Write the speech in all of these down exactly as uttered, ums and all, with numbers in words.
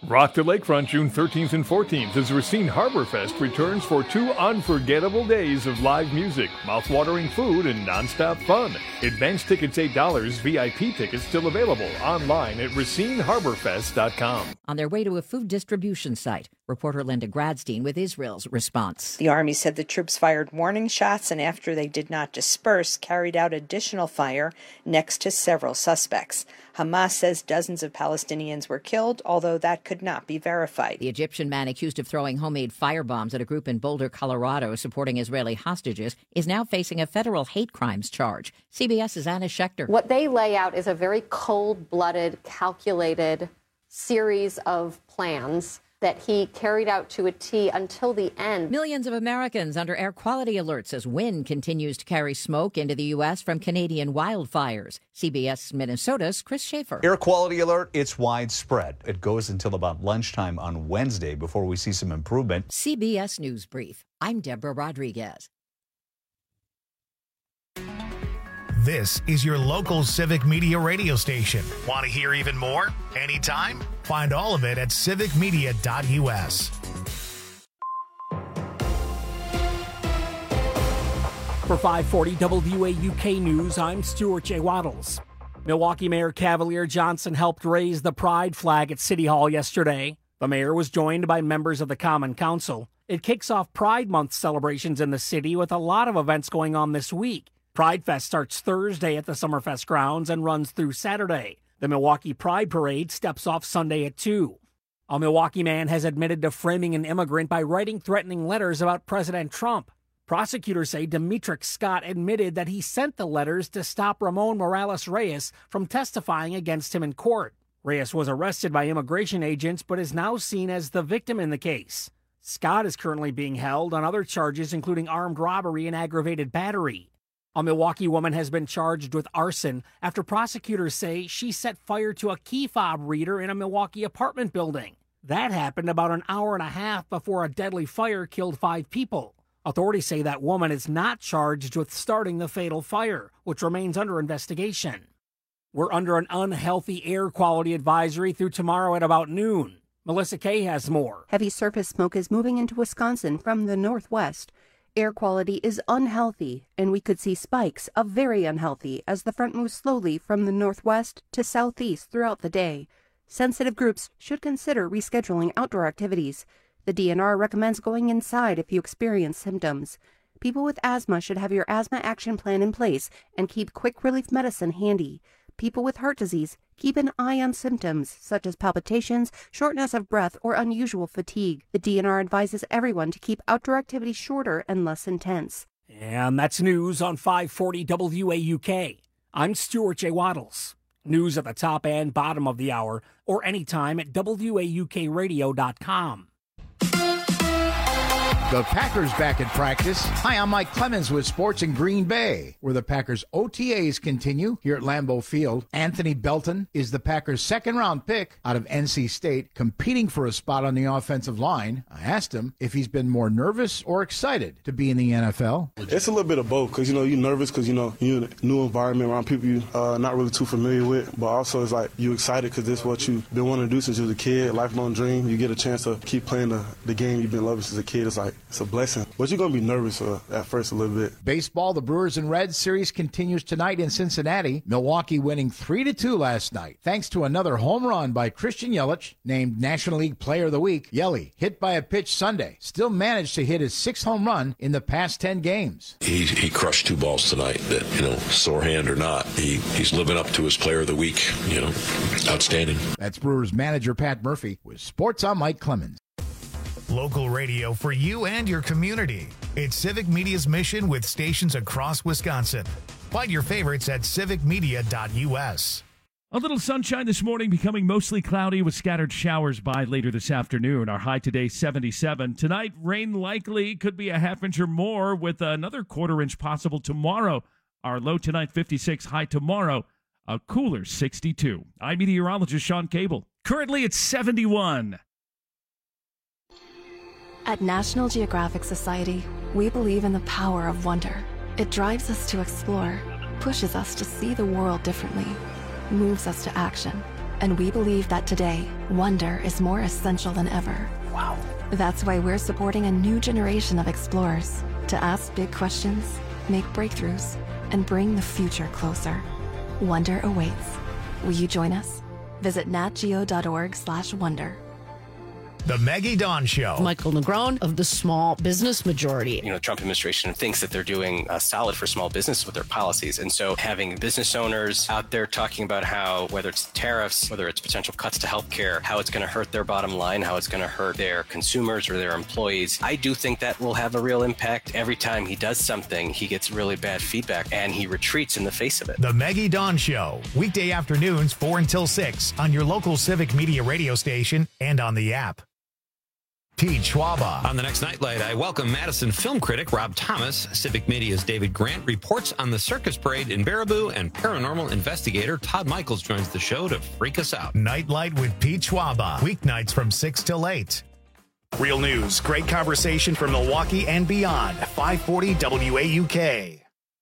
Rock the Lakefront June thirteenth and fourteenth as Racine Harbor Fest returns for two unforgettable days of live music, mouth-watering food, and nonstop fun. Advance tickets eight dollars, V I P tickets still available online at racine harbor fest dot com. On their way to a food distribution site, reporter Linda Gradstein with Israel's response. The Army said the troops fired warning shots and after they did not disperse, carried out additional fire next to several suspects. Hamas says dozens of Palestinians were killed, although that could not be verified. The Egyptian man accused of throwing homemade firebombs at a group in Boulder, Colorado, supporting Israeli hostages, is now facing a federal hate crimes charge. CBS's Anna Schechter. What they lay out is a very cold-blooded, calculated series of plans that he carried out to a T until the end. Millions of Americans under air quality alerts as wind continues to carry smoke into the U S from Canadian wildfires. C B S Minnesota's Chris Schaefer. Air quality alert, it's widespread. It goes until about lunchtime on Wednesday before we see some improvement. C B S News Brief. I'm Deborah Rodriguez. This is your local Civic Media radio station. Want to hear even more? Anytime? Find all of it at civic media dot U S. For five forty W A U K News, I'm Stuart J. Waddles. Milwaukee Mayor Cavalier Johnson helped raise the pride flag at City Hall yesterday. The mayor was joined by members of the Common Council. It kicks off Pride Month celebrations in the city with a lot of events going on this week. Pride Fest starts Thursday at the Summerfest grounds and runs through Saturday. The Milwaukee Pride Parade steps off Sunday at two. A Milwaukee man has admitted to framing an immigrant by writing threatening letters about President Trump. Prosecutors say Demetric Scott admitted that he sent the letters to stop Ramon Morales Reyes from testifying against him in court. Reyes was arrested by immigration agents but is now seen as the victim in the case. Scott is currently being held on other charges including armed robbery and aggravated battery. A Milwaukee woman has been charged with arson after prosecutors say she set fire to a key fob reader in a Milwaukee apartment building. That happened about an hour and a half before a deadly fire killed five people. Authorities say that woman is not charged with starting the fatal fire, which remains under investigation. We're under an unhealthy air quality advisory through tomorrow at about noon. Melissa Kay has more. Heavy surface smoke is moving into Wisconsin from the northwest. Air quality is unhealthy, and we could see spikes of very unhealthy as the front moves slowly from the northwest to southeast throughout the day. Sensitive groups should consider rescheduling outdoor activities. The D N R recommends going inside if you experience symptoms. People with asthma should have your asthma action plan in place and keep quick relief medicine handy. People with heart disease, keep an eye on symptoms such as palpitations, shortness of breath, or unusual fatigue. The D N R advises everyone to keep outdoor activities shorter and less intense. And that's news on five forty W A U K. I'm Stuart J. Waddles. News at the top and bottom of the hour, or anytime at W A U K radio dot com. The Packers back in practice. Hi, I'm Mike Clemens with Sports in Green Bay, where the Packers O T As continue here at Lambeau Field. Anthony Belton is the Packers' second-round pick out of N C State, competing for a spot on the offensive line. I asked him if he's been more nervous or excited to be in the N F L. It's a little bit of both, because, you know, you're nervous because, you know, you're in a new environment around people you're uh, not really too familiar with, but also it's like you're excited because this is what you've been wanting to do since you was a kid, lifelong dream. You get a chance to keep playing the, the game you've been loving since a kid. It's like, it's a blessing. But you're going to be nervous uh, at first a little bit. Baseball, the Brewers and Reds series continues tonight in Cincinnati. Milwaukee winning three to two last night, thanks to another home run by Christian Yelich, named National League Player of the Week. Yelly, hit by a pitch Sunday, still managed to hit his sixth home run in the past ten games. He, he crushed two balls tonight that, you know, sore hand or not, he, he's living up to his Player of the Week, you know, outstanding. That's Brewers manager Pat Murphy with Sports on Mike Clemens. Local radio for you and your community. It's Civic Media's mission with stations across Wisconsin. Find your favorites at civic media dot U S. A little sunshine this morning, becoming mostly cloudy with scattered showers by later this afternoon. Our high today, seventy-seven. Tonight, rain likely, could be a half inch or more with another quarter inch possible tomorrow. Our low tonight, fifty-six. High tomorrow, a cooler sixty-two. I'm meteorologist Sean Cable. Currently, it's seventy-one. At National Geographic Society, we believe in the power of wonder. It drives us to explore, pushes us to see the world differently, moves us to action, And we believe that today, wonder is more essential than ever. Wow. That's why we're supporting a new generation of explorers to ask big questions, make breakthroughs, and bring the future closer. Wonder awaits. Will you join us? Visit natgeo.org slash wonder. The Maggie Dawn Show. Michael Negron of the Small Business Majority. You know, the Trump administration thinks that they're doing uh, solid for small business with their policies. And so having business owners out there talking about how, whether it's tariffs, whether it's potential cuts to healthcare, how it's going to hurt their bottom line, how it's going to hurt their consumers or their employees, I do think that will have a real impact. Every time he does something, he gets really bad feedback and he retreats in the face of it. The Maggie Dawn Show. Weekday afternoons, four until six on your local Civic Media radio station and on the app. Pete Schwaba. On the next Nightlight, I welcome Madison film critic Rob Thomas. Civic Media's David Grant reports on the circus parade in Baraboo, and paranormal investigator Todd Michaels joins the show to freak us out. Nightlight with Pete Schwaba. Weeknights from six till eight. Real news, great conversation from Milwaukee and beyond. five forty W A U K.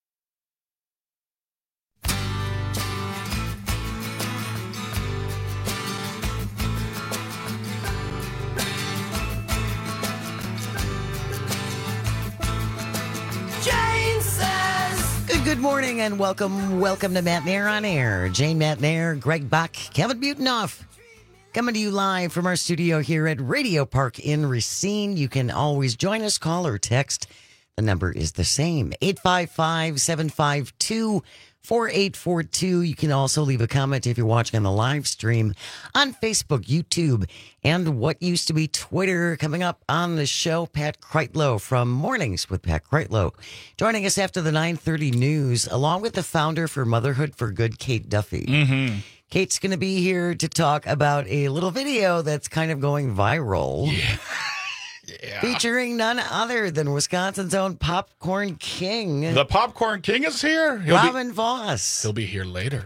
Good morning and welcome, welcome to Matt Nair on Air. Jane Matt Nair, Greg Buck, Kevin Butenoff, coming to you live from our studio here at Radio Park in Racine. You can always join us, call or text. The number is the same, eight five five, seven five two, four eight four two. You can also leave a comment if you're watching on the live stream on Facebook, YouTube, and what used to be Twitter. Coming up on the show, Pat Kreitlow from Mornings with Pat Kreitlow, joining us after the nine thirty news, along with the founder for Motherhood for Good, Kate Duffy. Mm-hmm. Kate's going to be here to talk about a little video that's kind of going viral. Yeah. Yeah. Featuring none other than Wisconsin's own Popcorn King. The Popcorn King is here. He'll Robin be, Voss. He'll be here later.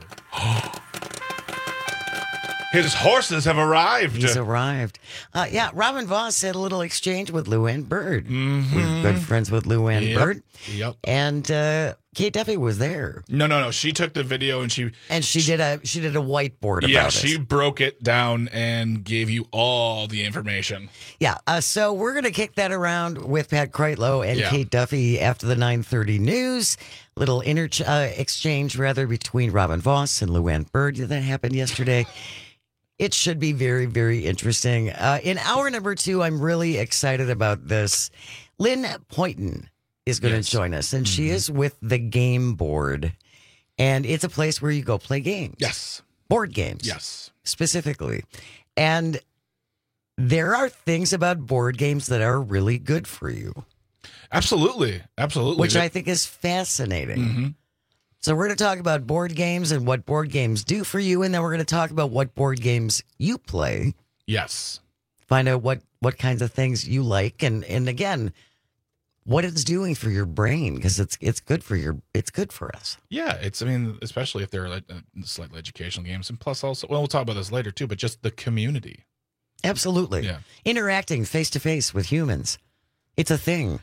His horses have arrived. He's arrived. Uh, yeah, Robin Voss had a little exchange with Luann Bird. Mm-hmm. We're good friends with Luann Yep. Bird. Yep. And uh, Kate Duffy was there. No, no, no. She took the video and she and she, she did a she did a whiteboard about yeah, it. she broke it down and gave you all the information. Yeah. Uh, so we're gonna kick that around with Pat Kreitlow and Yeah. Kate Duffy after the nine thirty news. Little inter uh, exchange rather between Robin Voss and Luann Bird that happened yesterday. It should be very, very interesting. Uh, in hour number two, I'm really excited about this. Lynn Poynton is going to Yes. join us, and Mm-hmm. she is with the Game Board. And it's a place where you go play games. Yes. Board games. Yes. Specifically. And there are things about board games that are really good for you. Absolutely. Absolutely. Which I think is fascinating. Mm-hmm. So we're going to talk about board games and what board games do for you, and then we're going to talk about what board games you play. Yes. Find out what, what kinds of things you like, and, and again, what it's doing for your brain, because it's it's good for your it's good for us. Yeah, it's. I mean, especially if they're like uh, slightly educational games, and plus also, well, we'll talk about this later too. But just the community. Absolutely. Yeah. Interacting face to face with humans, it's a thing.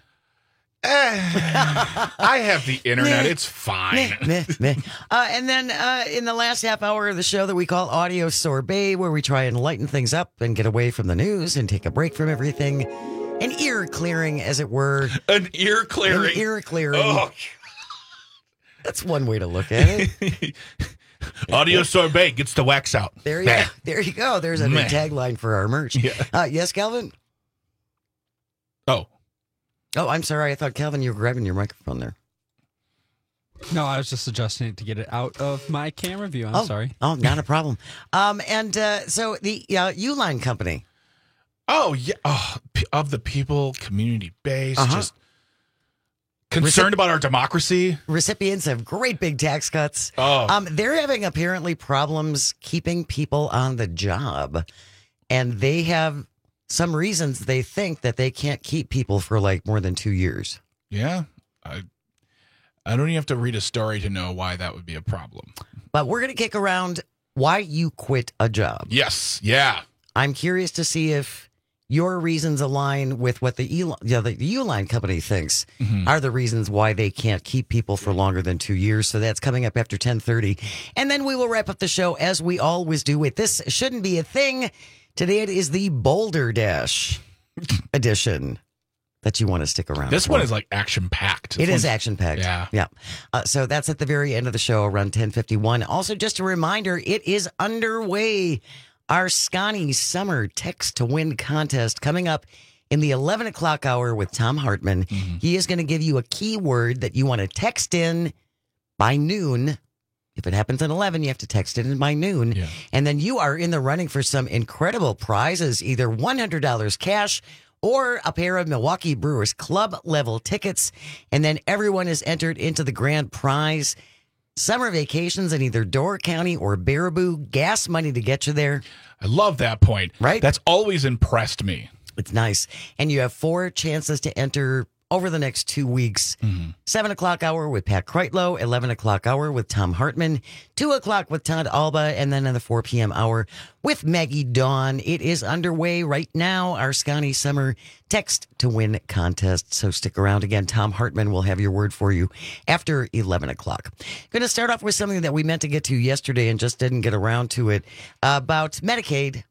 I have the internet. Meh. It's fine. Meh, meh, meh. Uh, and then uh, in the last half hour of the show that we call Audio Sorbet, where we try and lighten things up and get away from the news and take a break from everything. An ear clearing, as it were. An ear clearing. An ear clearing. Oh. That's one way to look at it. Audio Sorbet gets the wax out. There you Meh. go. There you go. There's a new Meh. tagline for our merch. Yeah. Uh, yes, Calvin? Oh. Oh, I'm sorry. I thought, Calvin, you were grabbing your microphone there. No, I was just adjusting it to get it out of my camera view. I'm oh, sorry. Oh, not a problem. Um, and uh, so the uh, Uline Company. Oh, yeah. Oh, p- of the people, community base, Uh-huh. just concerned Recip- about our democracy. Recipients of great big tax cuts. Oh. Um, they're having apparently problems keeping people on the job. And they have some reasons they think that they can't keep people for like more than two years. Yeah. I I don't even have to read a story to know why that would be a problem. But we're going to kick around why you quit a job. Yes. Yeah. I'm curious to see if your reasons align with what the E, you know, the Uline company thinks Mhm. are the reasons why they can't keep people for longer than two years. So that's coming up after ten thirty. And then we will wrap up the show as we always do with This Shouldn't Be a Thing. Today it is the Boulder Dash edition that you want to stick around This for. one is like action packed. It is action packed. Yeah. Yeah. Uh, so that's at the very end of the show around ten fifty-one. Also, just a reminder, it is underway. Our Scotty Summer Text to Win contest coming up in the eleven o'clock hour with Tom Hartman. Mm-hmm. He is going to give you a keyword that you want to text in by noon. If it happens at eleven, you have to text it in by noon. Yeah. And then you are in the running for some incredible prizes, either one hundred dollars cash or a pair of Milwaukee Brewers club level tickets. And then everyone is entered into the grand prize. Summer vacations in either Door County or Baraboo. Gas money to get you there. I love that point. Right? That's always impressed me. It's nice. And you have four chances to enter over the next two weeks. Mm-hmm. seven o'clock hour with Pat Kreitlow, eleven o'clock hour with Tom Hartman, two o'clock with Todd Alba, and then in the four p.m. hour with Maggie Dawn. It is underway right now, our Scotty Summer Text to Win contest. So stick around. Again, Tom Hartman will have your word for you after eleven o'clock. Going to start off with something that we meant to get to yesterday and just didn't get around to it, about Medicaid.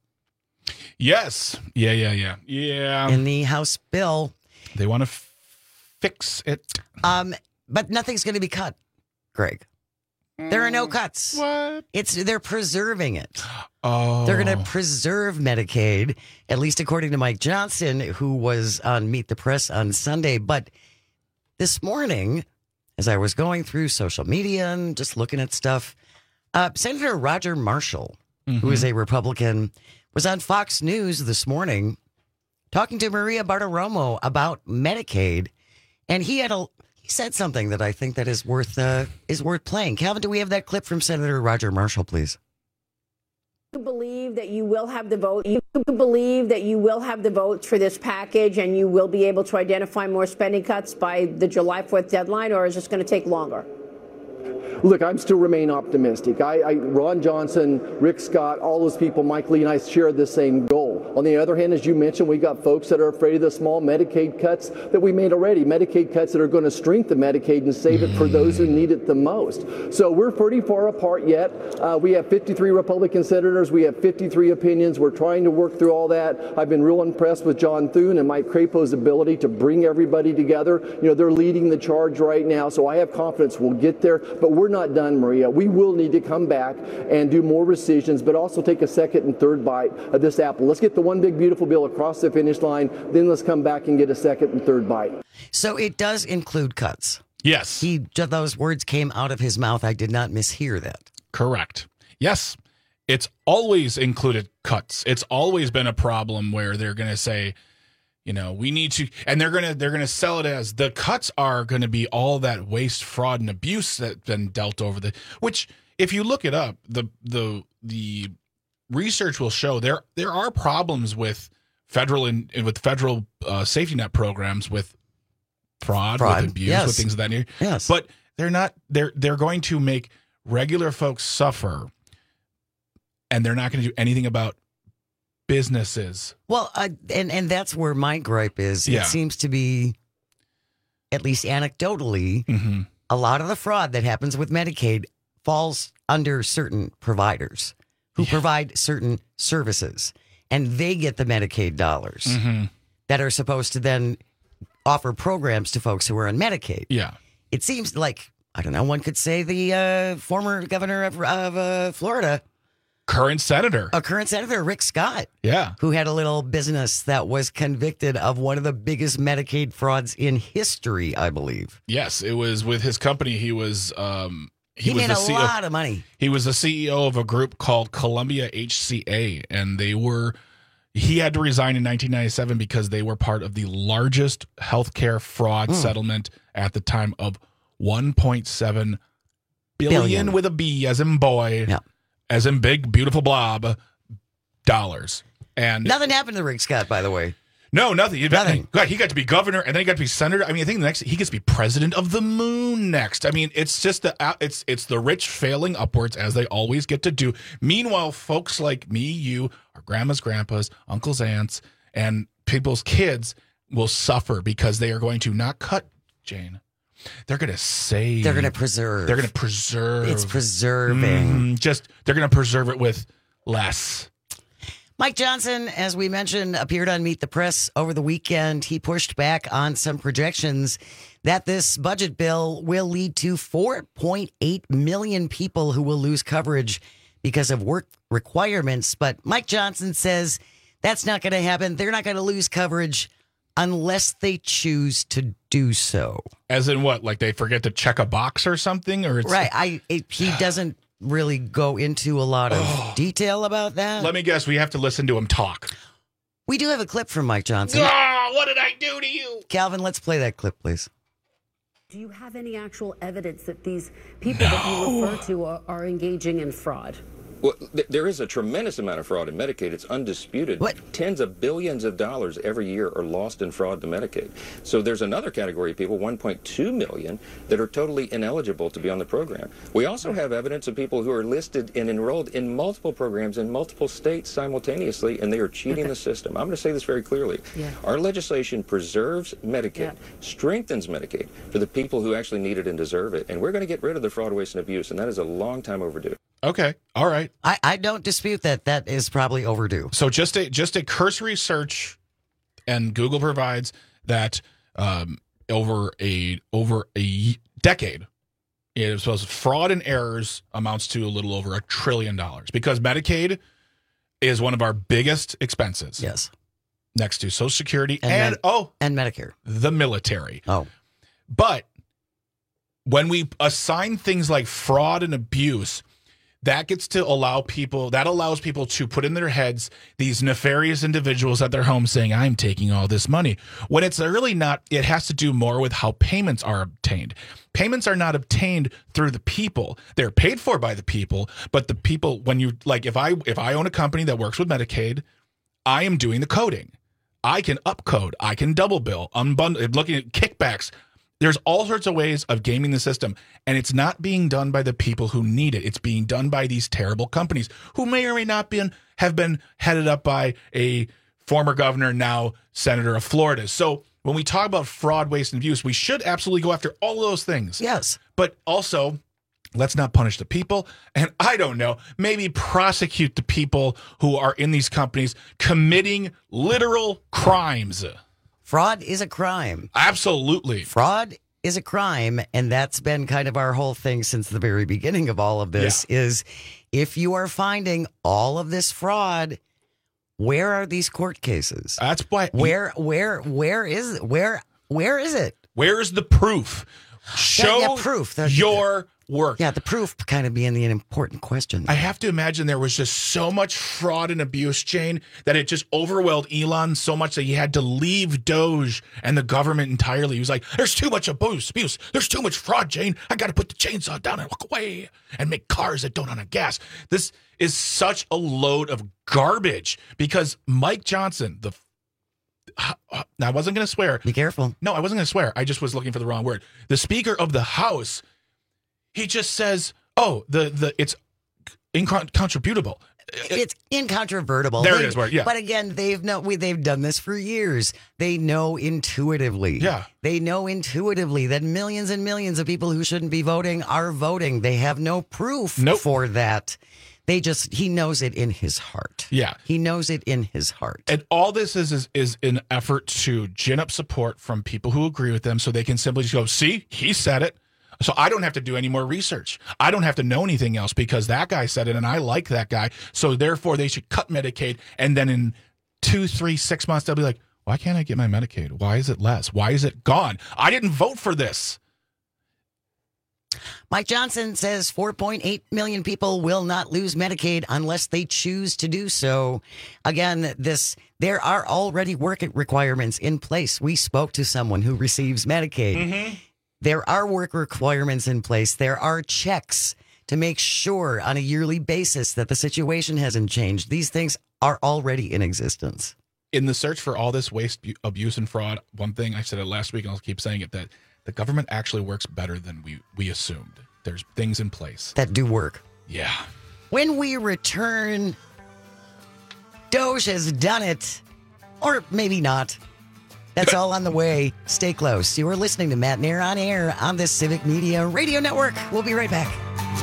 Yes. Yeah, yeah, yeah. Yeah. In the House bill. They want to f- fix it. Um, but nothing's going to be cut, Greg. There are no cuts. What? It's they're preserving it. Oh. They're going to preserve Medicaid, at least according to Mike Johnson, who was on Meet the Press on Sunday. But this morning, as I was going through social media and just looking at stuff, uh, Senator Roger Marshall, Mm-hmm. who is a Republican, was on Fox News this morning talking to Maria Bartiromo about Medicaid, and he had a he said something that I think that is worth uh, is worth playing. Calvin, do we have that clip from Senator Roger Marshall, please? You believe that you will have the vote. You believe that you will have the votes for this package, and you will be able to identify more spending cuts by the July fourth deadline, or is this going to take longer? Look, I'm still remain optimistic. I, I, Ron Johnson, Rick Scott, all those people, Mike Lee, and I share the same goal. On the other hand, as you mentioned, we got folks that are afraid of the small Medicaid cuts that we made already, Medicaid cuts that are going to strengthen Medicaid and save it for those who need it the most. So we're pretty far apart yet. Uh, we have fifty-three Republican senators. We have fifty-three opinions. We're trying to work through all that. I've been real impressed with John Thune and Mike Crapo's ability to bring everybody together. You know, they're leading the charge right now, so I have confidence we'll get there. But we're not done, Maria. We will need to come back and do more rescissions, but also take a second and third bite of this apple. Let's get the one big beautiful bill across the finish line, then let's come back and get a second and third bite. So it does include cuts. Yes. He those words came out of his mouth. I did not mishear that. Correct. Yes. It's always included cuts. It's always been a problem where they're going to say, you know, we need to, and they're going to, they're going to sell it as the cuts are going to be all that waste, fraud, and abuse that's been dealt over the, which if you look it up, the, the, the research will show there, there are problems with federal and with federal uh, safety net programs with fraud, Fraud, with abuse, yes. with things of that nature. Yes. But they're not, they're, they're going to make regular folks suffer, and they're not going to do anything about businesses. Well, uh, and and that's where my gripe is. Yeah. It seems to be, at least anecdotally, Mm-hmm. a lot of the fraud that happens with Medicaid falls under certain providers who provide certain services, and they get the Medicaid dollars Mm-hmm. that are supposed to then offer programs to folks who are on Medicaid. Yeah. It seems like, I don't know, one could say the uh, former governor of, of uh, Florida, Current senator. a current senator, Rick Scott, Yeah. who had a little business that was convicted of one of the biggest Medicaid frauds in history, I believe. Yes, it was with his company. He was um He, was made the a C E O lot of money. He was the C E O of a group called Columbia H C A, and they were he had to resign in nineteen ninety-seven because they were part of the largest healthcare fraud Mm. settlement at the time of one point seven billion, Billion. with a B as in boy, Yeah. as in big beautiful blob dollars. And Nothing happened to Rick Scott, by the way. No, nothing. Nothing. God, he got to be governor, and then he got to be senator. I mean, I think the next he gets to be president of the moon next. I mean, it's just the it's it's the rich failing upwards as they always get to do. Meanwhile, folks like me, you, our grandmas, grandpas, uncles, aunts, and people's kids will suffer because they are going to not cut, Jane. They're going to save. They're going to preserve. They're going to preserve. It's preserving. Mm, just they're going to preserve it with less. Mike Johnson, as we mentioned, appeared on Meet the Press over the weekend. He pushed back on some projections that this budget bill will lead to four point eight million people who will lose coverage because of work requirements. But Mike Johnson says that's not going to happen. They're not going to lose coverage unless they choose to do so. As in what? Like they forget to check a box or something? Or it's right. I it, he doesn't really go into a lot of oh. detail about that. Let me guess. We have to listen to him talk. We do have a clip from Mike Johnson. Oh, what did I do to you? Calvin, let's play that clip, please. Do you have any actual evidence that these people no. that you refer to are, are engaging in fraud? Well, th- there is a tremendous amount of fraud in Medicaid. It's undisputed. What? Tens of billions of dollars every year are lost in fraud to Medicaid. So there's another category of people, one point two million, that are totally ineligible to be on the program. We also have evidence of people who are listed and enrolled in multiple programs in multiple states simultaneously, and they are cheating okay. the system. I'm going to say this very clearly. Yeah. Our legislation preserves Medicaid, yeah. strengthens Medicaid for the people who actually need it and deserve it, and we're going to get rid of the fraud, waste, and abuse, and that is a long time overdue. Okay. All right. I, I don't dispute that. That is probably overdue. So just a just a cursory search, and Google provides that um, over a over a decade, it is supposed fraud and errors amounts to a little over a trillion dollars because Medicaid is one of our biggest expenses. Yes. Next to Social Security and, and Med- oh and Medicare, the military. Oh, but when we assign things like fraud and abuse, that gets to allow people, that allows people to put in their heads these nefarious individuals at their home saying, I'm taking all this money. When it's really not, it has to do more with how payments are obtained. Payments are not obtained through the people. They're paid for by the people, but the people, when you, like if I, if I own a company that works with Medicaid, I am doing the coding. I can upcode. I can double bill, unbundle, looking at kickbacks. There's all sorts of ways of gaming the system, and it's not being done by the people who need it. It's being done by these terrible companies who may or may not be, have been headed up by a former governor, now senator of Florida. So when we talk about fraud, waste, and abuse, we should absolutely go after all of those things. Yes. But also, let's not punish the people. And I don't know, maybe prosecute the people who are in these companies committing literal crimes. Fraud is a crime. Absolutely. Fraud is a crime, and that's been kind of our whole thing since the very beginning of all of this, yeah. is if you are finding all of this fraud, where are these court cases? That's why. Where, where, where is, where, where is it? Where is the proof? Show yeah, yeah, proof. The, your work. Yeah, the proof kind of being the important question. I have to imagine there was just so much fraud and abuse, Jane, that it just overwhelmed Elon so much that he had to leave Doge and the government entirely. He was like, there's too much abuse, abuse. There's too much fraud, Jane. I got to put the chainsaw down and walk away and make cars that don't run on gas. This is such a load of garbage because Mike Johnson, the I wasn't going to swear. Be careful. No, I wasn't going to swear. I just was looking for the wrong word. The Speaker of the House, he just says, "Oh, the the it's incontrovertible." It's incontrovertible. There they, it is. Where, yeah. But again, they've no, we, they've done this for years. They know intuitively. Yeah. They know intuitively that millions and millions of people who shouldn't be voting are voting. They have no proof nope. for that. They just, he knows it in his heart. Yeah. He knows it in his heart. And all this is, is is an effort to gin up support from people who agree with them so they can simply just go, see, he said it. So I don't have to do any more research. I don't have to know anything else because that guy said it and I like that guy. So therefore they should cut Medicaid. And then in two, three, six months, they'll be like, why can't I get my Medicaid? Why is it less? Why is it gone? I didn't vote for this. Mike Johnson says four point eight million people will not lose Medicaid unless they choose to do so. Again, this there are already work requirements in place. We spoke to someone who receives Medicaid. Mm-hmm. There are work requirements in place. There are checks to make sure on a yearly basis that the situation hasn't changed. These things are already in existence. In the search for all this waste, abuse, and fraud, one thing I said it last week, and I'll keep saying it, that the government actually works better than we, we assumed. There's things in place that do work. Yeah. When we return, Doge has done it. Or maybe not. That's all on the way. Stay close. You are listening to Matt Nair on air on the Civic Media Radio Network. We'll be right back.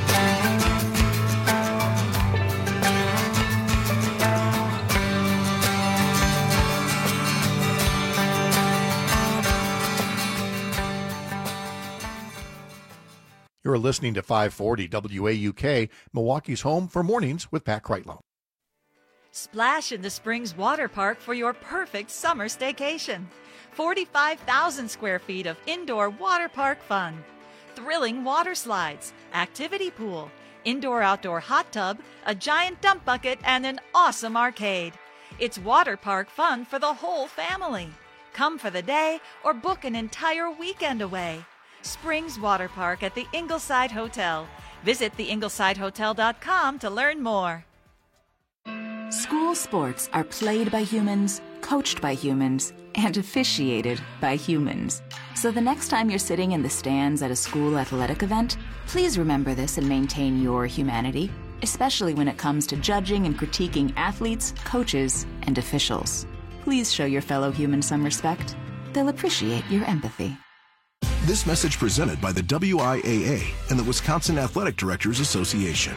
You're listening to five forty W A U K, Milwaukee's home for mornings with Pat Kreitlow. Splash into Springs Water Park for your perfect summer staycation. forty-five thousand square feet of indoor water park fun. Thrilling water slides, activity pool, indoor-outdoor hot tub, a giant dump bucket, and an awesome arcade. It's water park fun for the whole family. Come for the day or book an entire weekend away. Springs Water Park at the Ingleside Hotel. Visit the ingleside hotel dot com to learn more. School sports are played by humans, coached by humans, and officiated by humans. So the next time you're sitting in the stands at a school athletic event, please remember this and maintain your humanity, especially when it comes to judging and critiquing athletes, coaches, and officials. Please show your fellow humans some respect. They'll appreciate your empathy. This message presented by the W I A A and the Wisconsin Athletic Directors Association.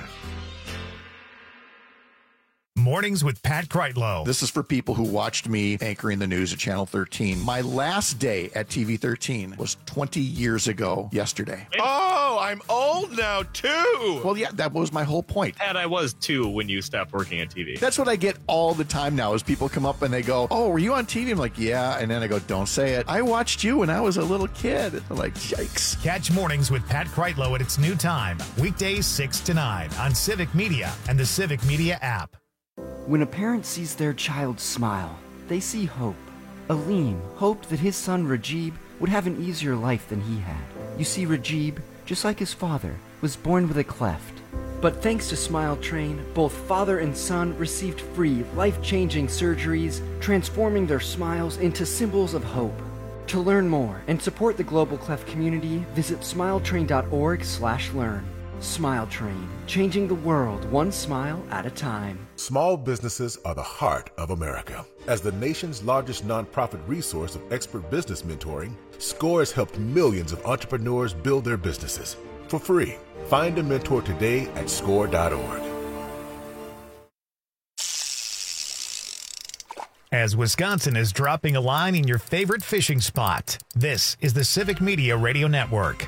Mornings with Pat Kreitlow. This is for people who watched me anchoring the news at Channel thirteen. My last day at T V thirteen was twenty years ago yesterday. Oh, I'm old now, too. Well, yeah, that was my whole point. And I was, too, when you stopped working at T V. That's what I get all the time now is people come up and they go, oh, were you on T V? I'm like, yeah. And then I go, don't say it. I watched you when I was a little kid. They're like, yikes. Catch Mornings with Pat Kreitlow at its new time, weekdays six to nine on Civic Media and the Civic Media app. When a parent sees their child smile, they see hope. Aleem hoped that his son Rajib would have an easier life than he had. You see, Rajib, just like his father, was born with a cleft. But thanks to Smile Train, both father and son received free, life-changing surgeries, transforming their smiles into symbols of hope. To learn more and support the Global Cleft community, visit smiletrain.org slash learn. Smile Train, changing the world one smile at a time. Small businesses are the heart of America. As the nation's largest nonprofit resource of expert business mentoring, SCORE has helped millions of entrepreneurs build their businesses for free. Find a mentor today at score dot org. As Wisconsin is dropping a line in your favorite fishing spot, this is the Civic Media Radio Network.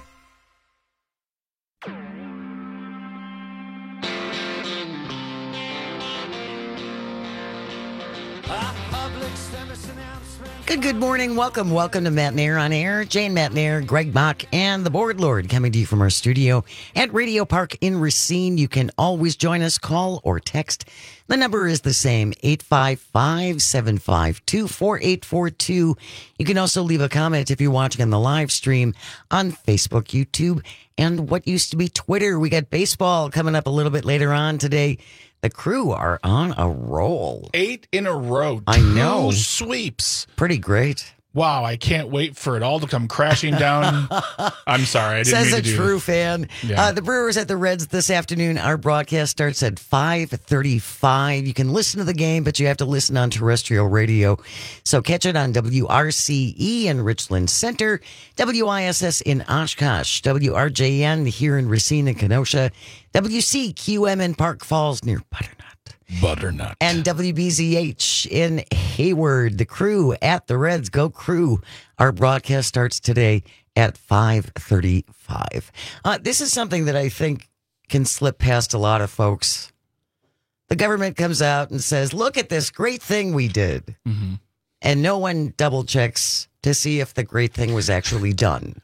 Good, good morning. Welcome, welcome to Matt Nair on Air. Jane Matt Nair, Greg Bach, and the Board Lord coming to you from our studio at Radio Park in Racine. You can always join us, call or text. The number is the same, eight five five, seven five two, four eight four two. You can also leave a comment if you're watching on the live stream on Facebook, YouTube, and what used to be Twitter. We got baseball coming up a little bit later on today. The Crew are on a roll. Eight in a row. I know. Two sweeps. Pretty great. Wow, I can't wait for it all to come crashing down. I'm sorry, I didn't Says mean a to do true that. fan. Yeah. Uh, the Brewers at the Reds this afternoon. Our broadcast starts at five thirty-five. You can listen to the game, but you have to listen on terrestrial radio. So catch it on W R C E in Richland Center, W I S S in Oshkosh, W R J N here in Racine and Kenosha, W C Q M in Park Falls near Butternut. Butternut. And W B Z H in Hayward. The Crew at the Reds. Go Crew. Our broadcast starts today at five thirty-five. Uh, this is something that I think can slip past a lot of folks. The government comes out and says, look at this great thing we did. Mm-hmm. And no one double checks to see if the great thing was actually done.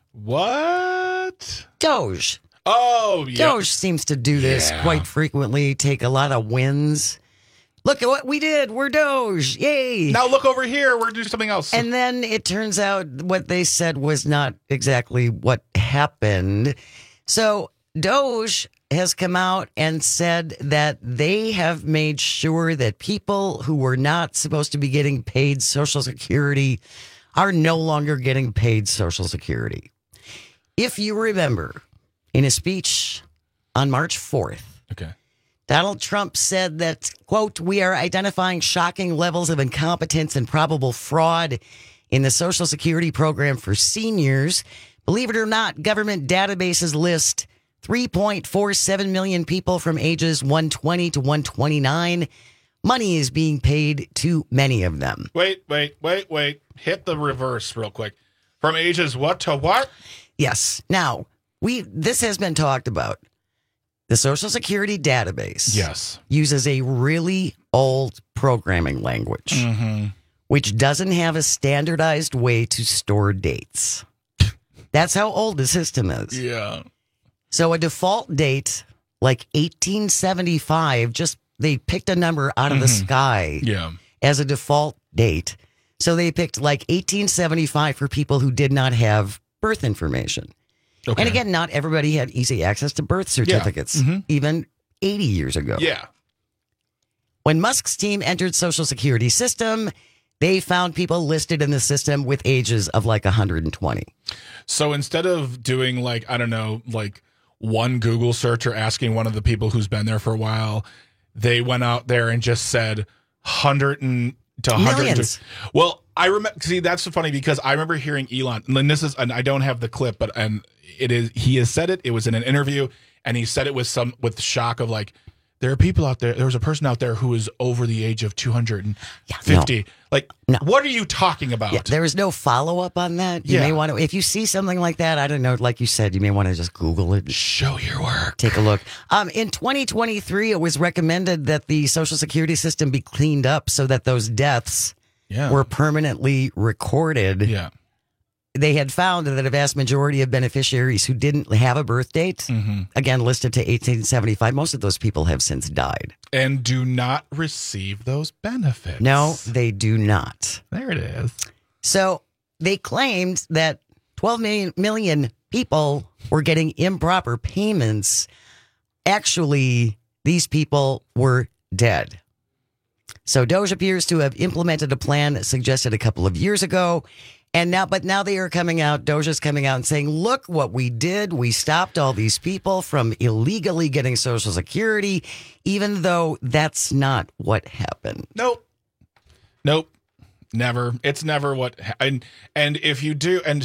What? Doge. Oh, yeah. Doge seems to do this Yeah. quite frequently, take a lot of wins. Look at what we did. We're Doge. Yay. Now look over here. We're doing something else. And then it turns out what they said was not exactly what happened. So Doge has come out and said that they have made sure that people who were not supposed to be getting paid Social Security are no longer getting paid Social Security. If you remember, in a speech on March fourth, okay, Donald Trump said that, quote, we are identifying shocking levels of incompetence and probable fraud in the Social Security program for seniors. Believe it or not, government databases list three point four seven million people from ages one twenty to one twenty-nine. Money is being paid to many of them. Wait, wait, wait, wait. Hit the reverse real quick. From ages what to what? Yes. Now, we this has been talked about. The Social Security database yes. uses a really old programming language, mm-hmm. which doesn't have a standardized way to store dates. That's how old the system is. Yeah. So a default date like eighteen seventy-five, just they picked a number out of mm-hmm. the sky yeah. as a default date. So they picked like eighteen seventy-five for people who did not have birth information. Okay. And again, not everybody had easy access to birth certificates, yeah. mm-hmm. even eighty years ago. Yeah. When Musk's team entered Social Security system, they found people listed in the system with ages of like one hundred twenty. So instead of doing like, I don't know, like one Google search or asking one of the people who's been there for a while, they went out there and just said one hundred and to one hundred. Millions. Well, I remember, see, that's so funny because I remember hearing Elon, and this is, and I don't have the clip, but and it is, he has said it, it was in an interview, and he said it with some, with shock of like, there are people out there, there's a person out there who is over the age of two hundred fifty. Yeah, no. Like, no. What are you talking about? Yeah, there is no follow-up on that. You Yeah. may want to, if you see something like that, I don't know, like you said, you may want to just Google it. Show your work. Take a look. Um, in twenty twenty-three, it was recommended that the Social Security system be cleaned up so that those deaths Yeah. were permanently recorded. Yeah. They had found that a vast majority of beneficiaries who didn't have a birth date, Mm-hmm. again, listed to eighteen seventy-five, most of those people have since died. And do not receive those benefits. No, they do not. There it is. So they claimed that twelve million, million people were getting improper payments. Actually, these people were dead. So Doge appears to have implemented a plan suggested a couple of years ago. And now, but now they are coming out, Doge is coming out and saying, look what we did. We stopped all these people from illegally getting Social Security, even though that's not what happened. Nope. Nope. Never. It's never what, ha- and, and if you do, and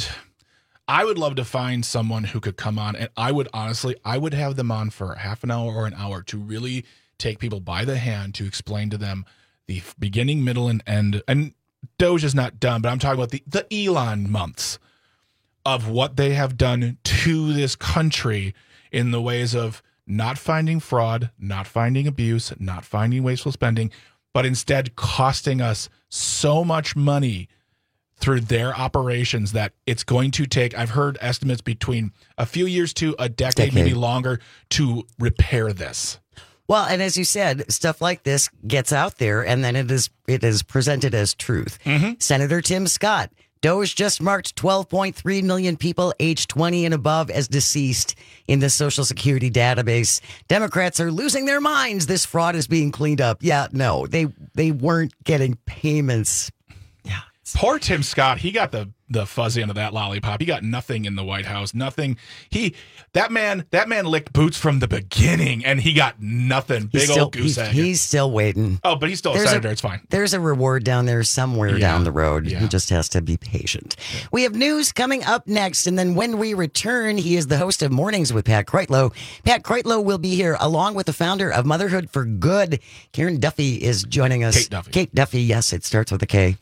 I would love to find someone who could come on, and I would honestly, I would have them on for half an hour or an hour to really take people by the hand to explain to them the beginning, middle, and end. And Doge is not done, but I'm talking about the, the Elon months of what they have done to this country in the ways of not finding fraud, not finding abuse, not finding wasteful spending, but instead costing us so much money through their operations that it's going to take, I've heard estimates between a few years to a decade, Decade. maybe longer, to repair this. Well, and as you said, stuff like this gets out there and then it is it is presented as truth. Mm-hmm. Senator Tim Scott, Doge just marked twelve point three million people aged twenty and above as deceased in the Social Security database. Democrats are losing their minds. This fraud is being cleaned up. Yeah, no, they they weren't getting payments. Yeah. Poor Tim Scott, he got the the fuzzy end of that lollipop. He got nothing in the White House. Nothing. He that man that man licked boots from the beginning, and he got nothing. Big He's still, old goose he's, egg. he's still waiting. Oh, but he's still a There's senator. a- it's fine. There's a reward down there somewhere Yeah. down the road. Yeah. He just has to be patient. We have news coming up next, and then when we return, he is the host of Mornings with Pat Kreitlow. Pat Kreitlow will be here along with the founder of Motherhood for Good. Karen Duffy is joining us. Kate Duffy. Kate Duffy, yes, it starts with a K.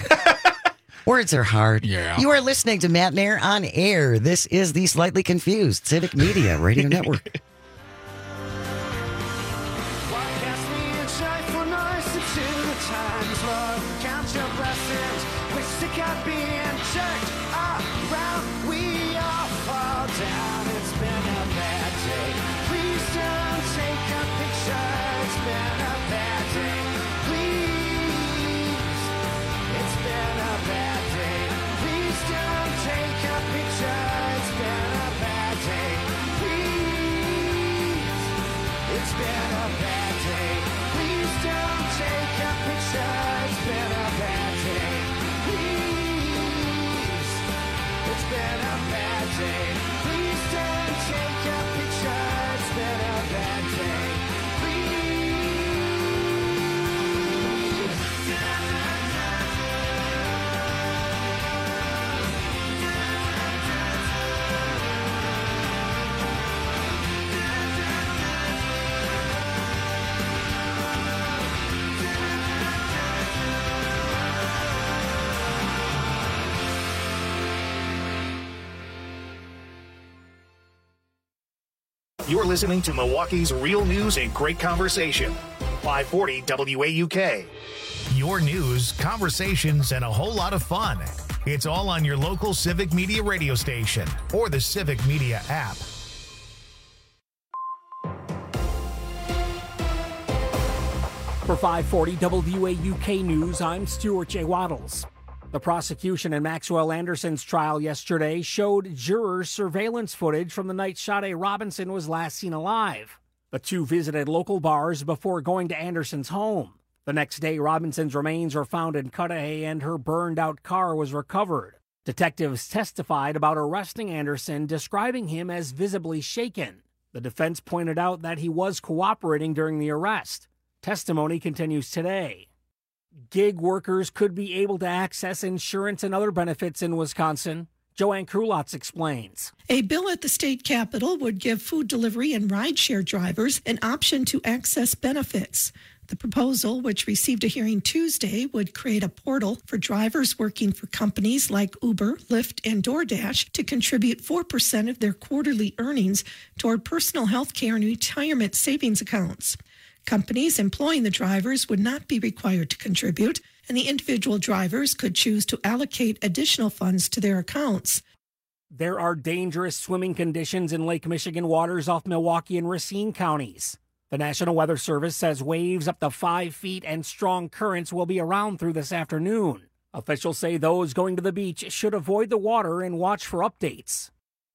Words are hard. Yeah. You are listening to Matt Nair on air. This is the Slightly Confused Civic Media Radio Network. You're listening to Milwaukee's real news and great conversation. five forty W A U K. Your news, conversations, and a whole lot of fun. It's all on your local Civic Media radio station or the Civic Media app. For five forty W A U K News, I'm Stuart J. Waddles. The prosecution in Maxwell Anderson's trial yesterday showed jurors surveillance footage from the night Sade Robinson was last seen alive. The two visited local bars before going to Anderson's home. The next day, Robinson's remains were found in Cudahy and her burned-out car was recovered. Detectives testified about arresting Anderson, describing him as visibly shaken. The defense pointed out that he was cooperating during the arrest. Testimony continues today. Gig workers could be able to access insurance and other benefits in Wisconsin. Joanne Krulotz explains. A bill at the state capitol would give food delivery and rideshare drivers an option to access benefits. The proposal, which received a hearing Tuesday, would create a portal for drivers working for companies like Uber, Lyft, and DoorDash to contribute four percent of their quarterly earnings toward personal health care and retirement savings accounts. Companies employing the drivers would not be required to contribute, and the individual drivers could choose to allocate additional funds to their accounts. There are dangerous swimming conditions in Lake Michigan waters off Milwaukee and Racine counties. The National Weather Service says waves up to five feet and strong currents will be around through this afternoon. Officials say those going to the beach should avoid the water and watch for updates.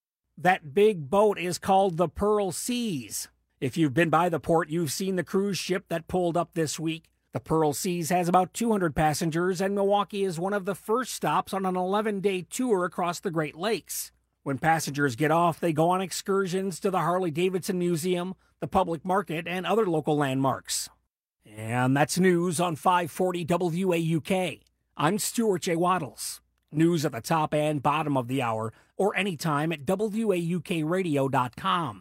That big boat is called the Pearl Seas. If you've been by the port, you've seen the cruise ship that pulled up this week. The Pearl Seas has about two hundred passengers, and Milwaukee is one of the first stops on an eleven-day tour across the Great Lakes. When passengers get off, they go on excursions to the Harley-Davidson Museum, the public market, and other local landmarks. And that's news on five forty W A U K. I'm Stuart J. Waddles. News at the top and bottom of the hour, or anytime at W A U K radio dot com.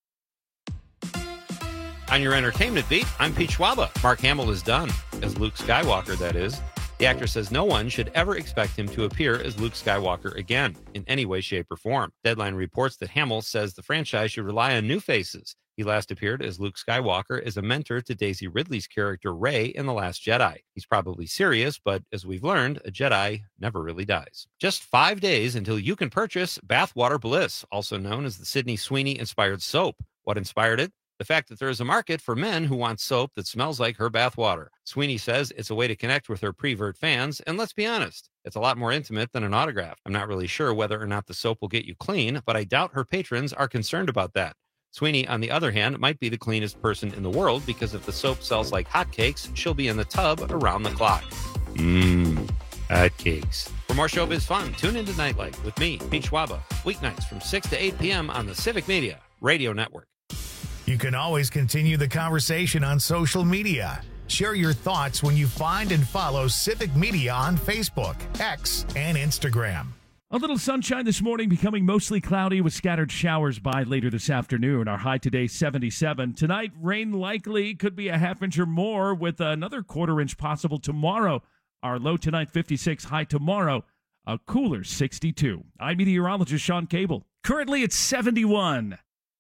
On your entertainment beat, I'm Pete Schwaba. Mark Hamill is done, as Luke Skywalker, that is. The actor says no one should ever expect him to appear as Luke Skywalker again, in any way, shape, or form. Deadline reports that Hamill says the franchise should rely on new faces. He last appeared as Luke Skywalker as a mentor to Daisy Ridley's character Rey in The Last Jedi. He's probably serious, but as we've learned, a Jedi never really dies. Just five days until you can purchase Bathwater Bliss, also known as the Sydney Sweeney-inspired soap. What inspired it? The fact that there is a market for men who want soap that smells like her bathwater. Sweeney says it's a way to connect with her prevert fans, and let's be honest, it's a lot more intimate than an autograph. I'm not really sure whether or not the soap will get you clean, but I doubt her patrons are concerned about that. Sweeney, on the other hand, might be the cleanest person in the world because if the soap sells like hotcakes, she'll be in the tub around the clock. Mmm, hotcakes. For more showbiz fun, tune into Nightlight with me, Pete Schwaba, weeknights from six to eight p.m. on the Civic Media Radio Network. You can always continue the conversation on social media. Share your thoughts when you find and follow Civic Media on Facebook, X, and Instagram. A little sunshine this morning, becoming mostly cloudy with scattered showers by later this afternoon. Our high today, seventy-seven. Tonight, rain likely, could be a half inch or more with another quarter inch possible tomorrow. Our low tonight, fifty-six. High tomorrow, a cooler sixty-two. I'm meteorologist Sean Cable. Currently, it's seventy-one.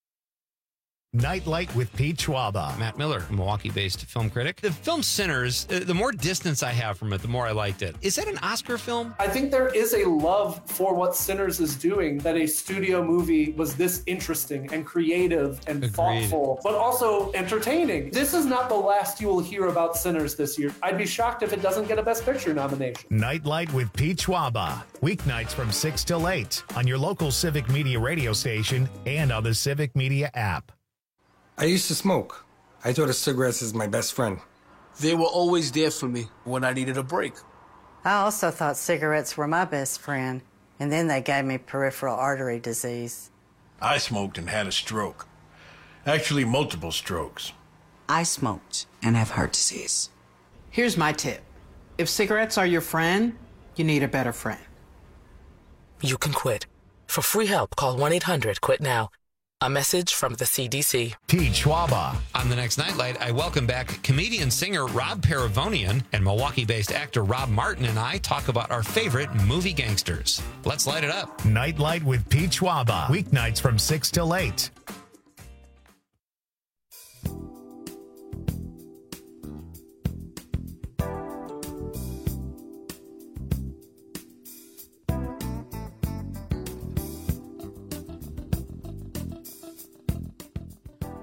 Nightlight with Pete Schwaba. Matt Miller, a Milwaukee-based film critic. The film Sinners, uh, the more distance I have from it, the more I liked it. Is that an Oscar film? I think there is a love for what Sinners is doing, that a studio movie was this interesting and creative and Agreed. thoughtful, but also entertaining. This is not the last you will hear about Sinners this year. I'd be shocked if it doesn't get a Best Picture nomination. Nightlight with Pete Schwaba. Weeknights from six till eight on your local Civic Media radio station and on the Civic Media app. I used to smoke. I thought of cigarettes as my best friend. They were always there for me when I needed a break. I also thought cigarettes were my best friend, and then they gave me peripheral artery disease. I smoked and had a stroke. Actually, multiple strokes. I smoked and have heart disease. Here's my tip. If cigarettes are your friend, you need a better friend. You can quit. For free help, call one eight hundred quit now. A message from the C D C. Pete Schwaba. On the next Nightlight, I welcome back comedian-singer Rob Paravonian, and Milwaukee-based actor Rob Martin and I talk about our favorite movie gangsters. Let's light it up. Nightlight with Pete Schwaba. Weeknights from six till eight.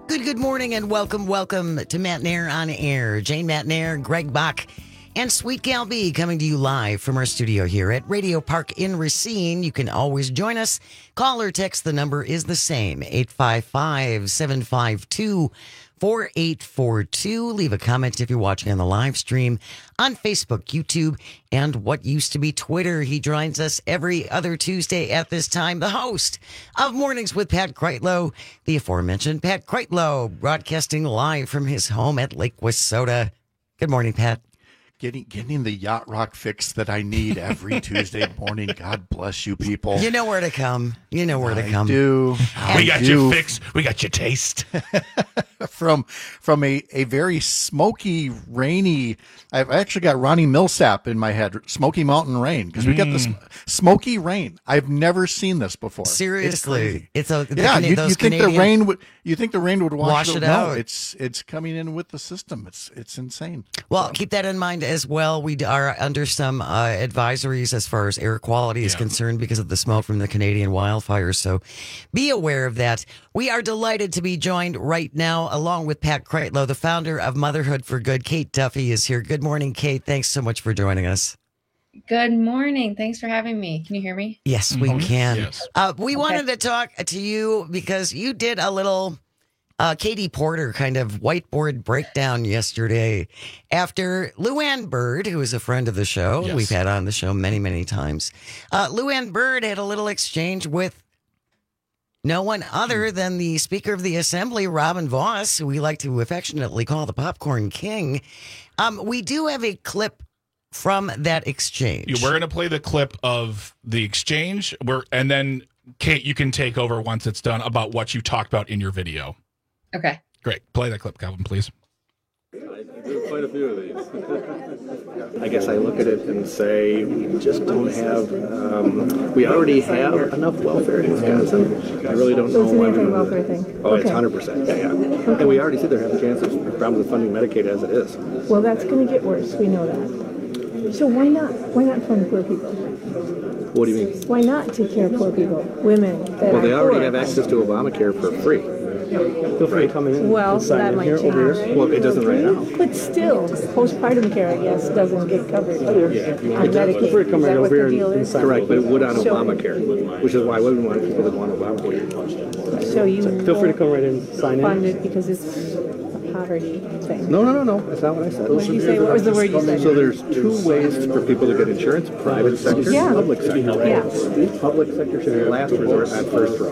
Good, good morning and welcome, welcome to Matt Nair on Air. Jane Matt Nair, Greg Bach, and Sweet Gal B coming to you live from our studio here at Radio Park in Racine. You can always join us. Call or text. The number is the same, eight five five, seven five two, four eight four two. Leave a comment if you're watching on the live stream on Facebook, YouTube, and what used to be Twitter. He joins us every other Tuesday at this time, the host of Mornings with Pat Kreitlow, the aforementioned Pat Kreitlow, broadcasting live from his home at Lake Wissota. Good morning, Pat. Getting getting the yacht rock fix that I need every Tuesday morning. God bless you people. You know where to come. You know where to I come. do. We I got do. your fix. We got your taste. from from a, a very smoky, rainy. I've actually got Ronnie Millsap in my head. Smoky Mountain Rain, because we get this smoky rain. I've never seen this before. Seriously, it's, it's a yeah. the, You, those you think Canadian, the rain would? You think the rain would wash, wash it, it no, out? It's it's coming in with the system. It's it's insane. Well, So. keep that in mind as well. We are under some uh, advisories as far as air quality is Yeah. concerned because of the smoke from the Canadian wildfires. So be aware of that. We are delighted to be joined right now along with Pat Kreitlow, the founder of Motherhood for Good. Kate Duffy is here. Good morning, Kate. Thanks so much for joining us. Good morning. Thanks for having me. Can you hear me? Yes, we Mhm. can. Yes. Uh, we Okay. wanted to talk to you because you did a little uh, Katie Porter kind of whiteboard breakdown yesterday after Luann Bird, who is a friend of the show, Yes. we've had on the show many, many times. Uh, Luann Bird had a little exchange with no one other than the Speaker of the Assembly, Robin Vos, who we like to affectionately call the Popcorn King. Um, we do have a clip from that exchange. Yeah, we're going to play the clip of the exchange. We're, and then, Kate, you can take over once it's done about what you talked about in your video. Okay. Great. Play that clip, Calvin, please. I do quite a few of these. I guess I look at it and say, we just don't have, um, we already have enough welfare in Wisconsin. I really don't know So it's an why we anti-welfare don't. thing? Oh, it's Okay. one hundred percent, yeah, yeah. And we already see they're having chances, problems with funding Medicaid as it is. Well, that's going to get worse. We know that. So why not? Why not fund poor people? What do you mean? Why not take care of poor people, women that Well, they are already poor? have access to Obamacare for free. Feel free to come in Well, and sign that in might here, change. over here. Well, it doesn't right now. But still, postpartum care, I guess, doesn't get covered Yeah, on if you want to. Medicaid. Feel free to come Is right that what over here the deal and, is? and correct, but it would on So- Obamacare, which is why we want people that want Obamacare. So you Feel free to come right in and sign in. fund it because it's a poverty thing. No, no, no, no. That's not what I said. What did you say? What was the word you said? So there's two ways for people to get insurance: private sector, Yeah. and public sector. Yeah. Public sector should be last resort, not first draw.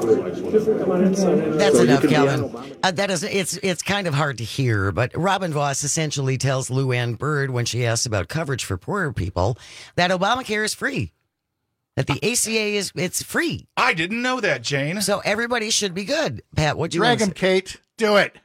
That's So you enough, could be Calvin. on Uh, that is, it's it's kind of hard to hear, but Robin Vos essentially tells Luann Bird when she asks about coverage for poorer people that Obamacare is free, that the A C A is it's free. I didn't know that, Jane. So everybody should be good. Pat, what you Drag want him, Kate. Do it.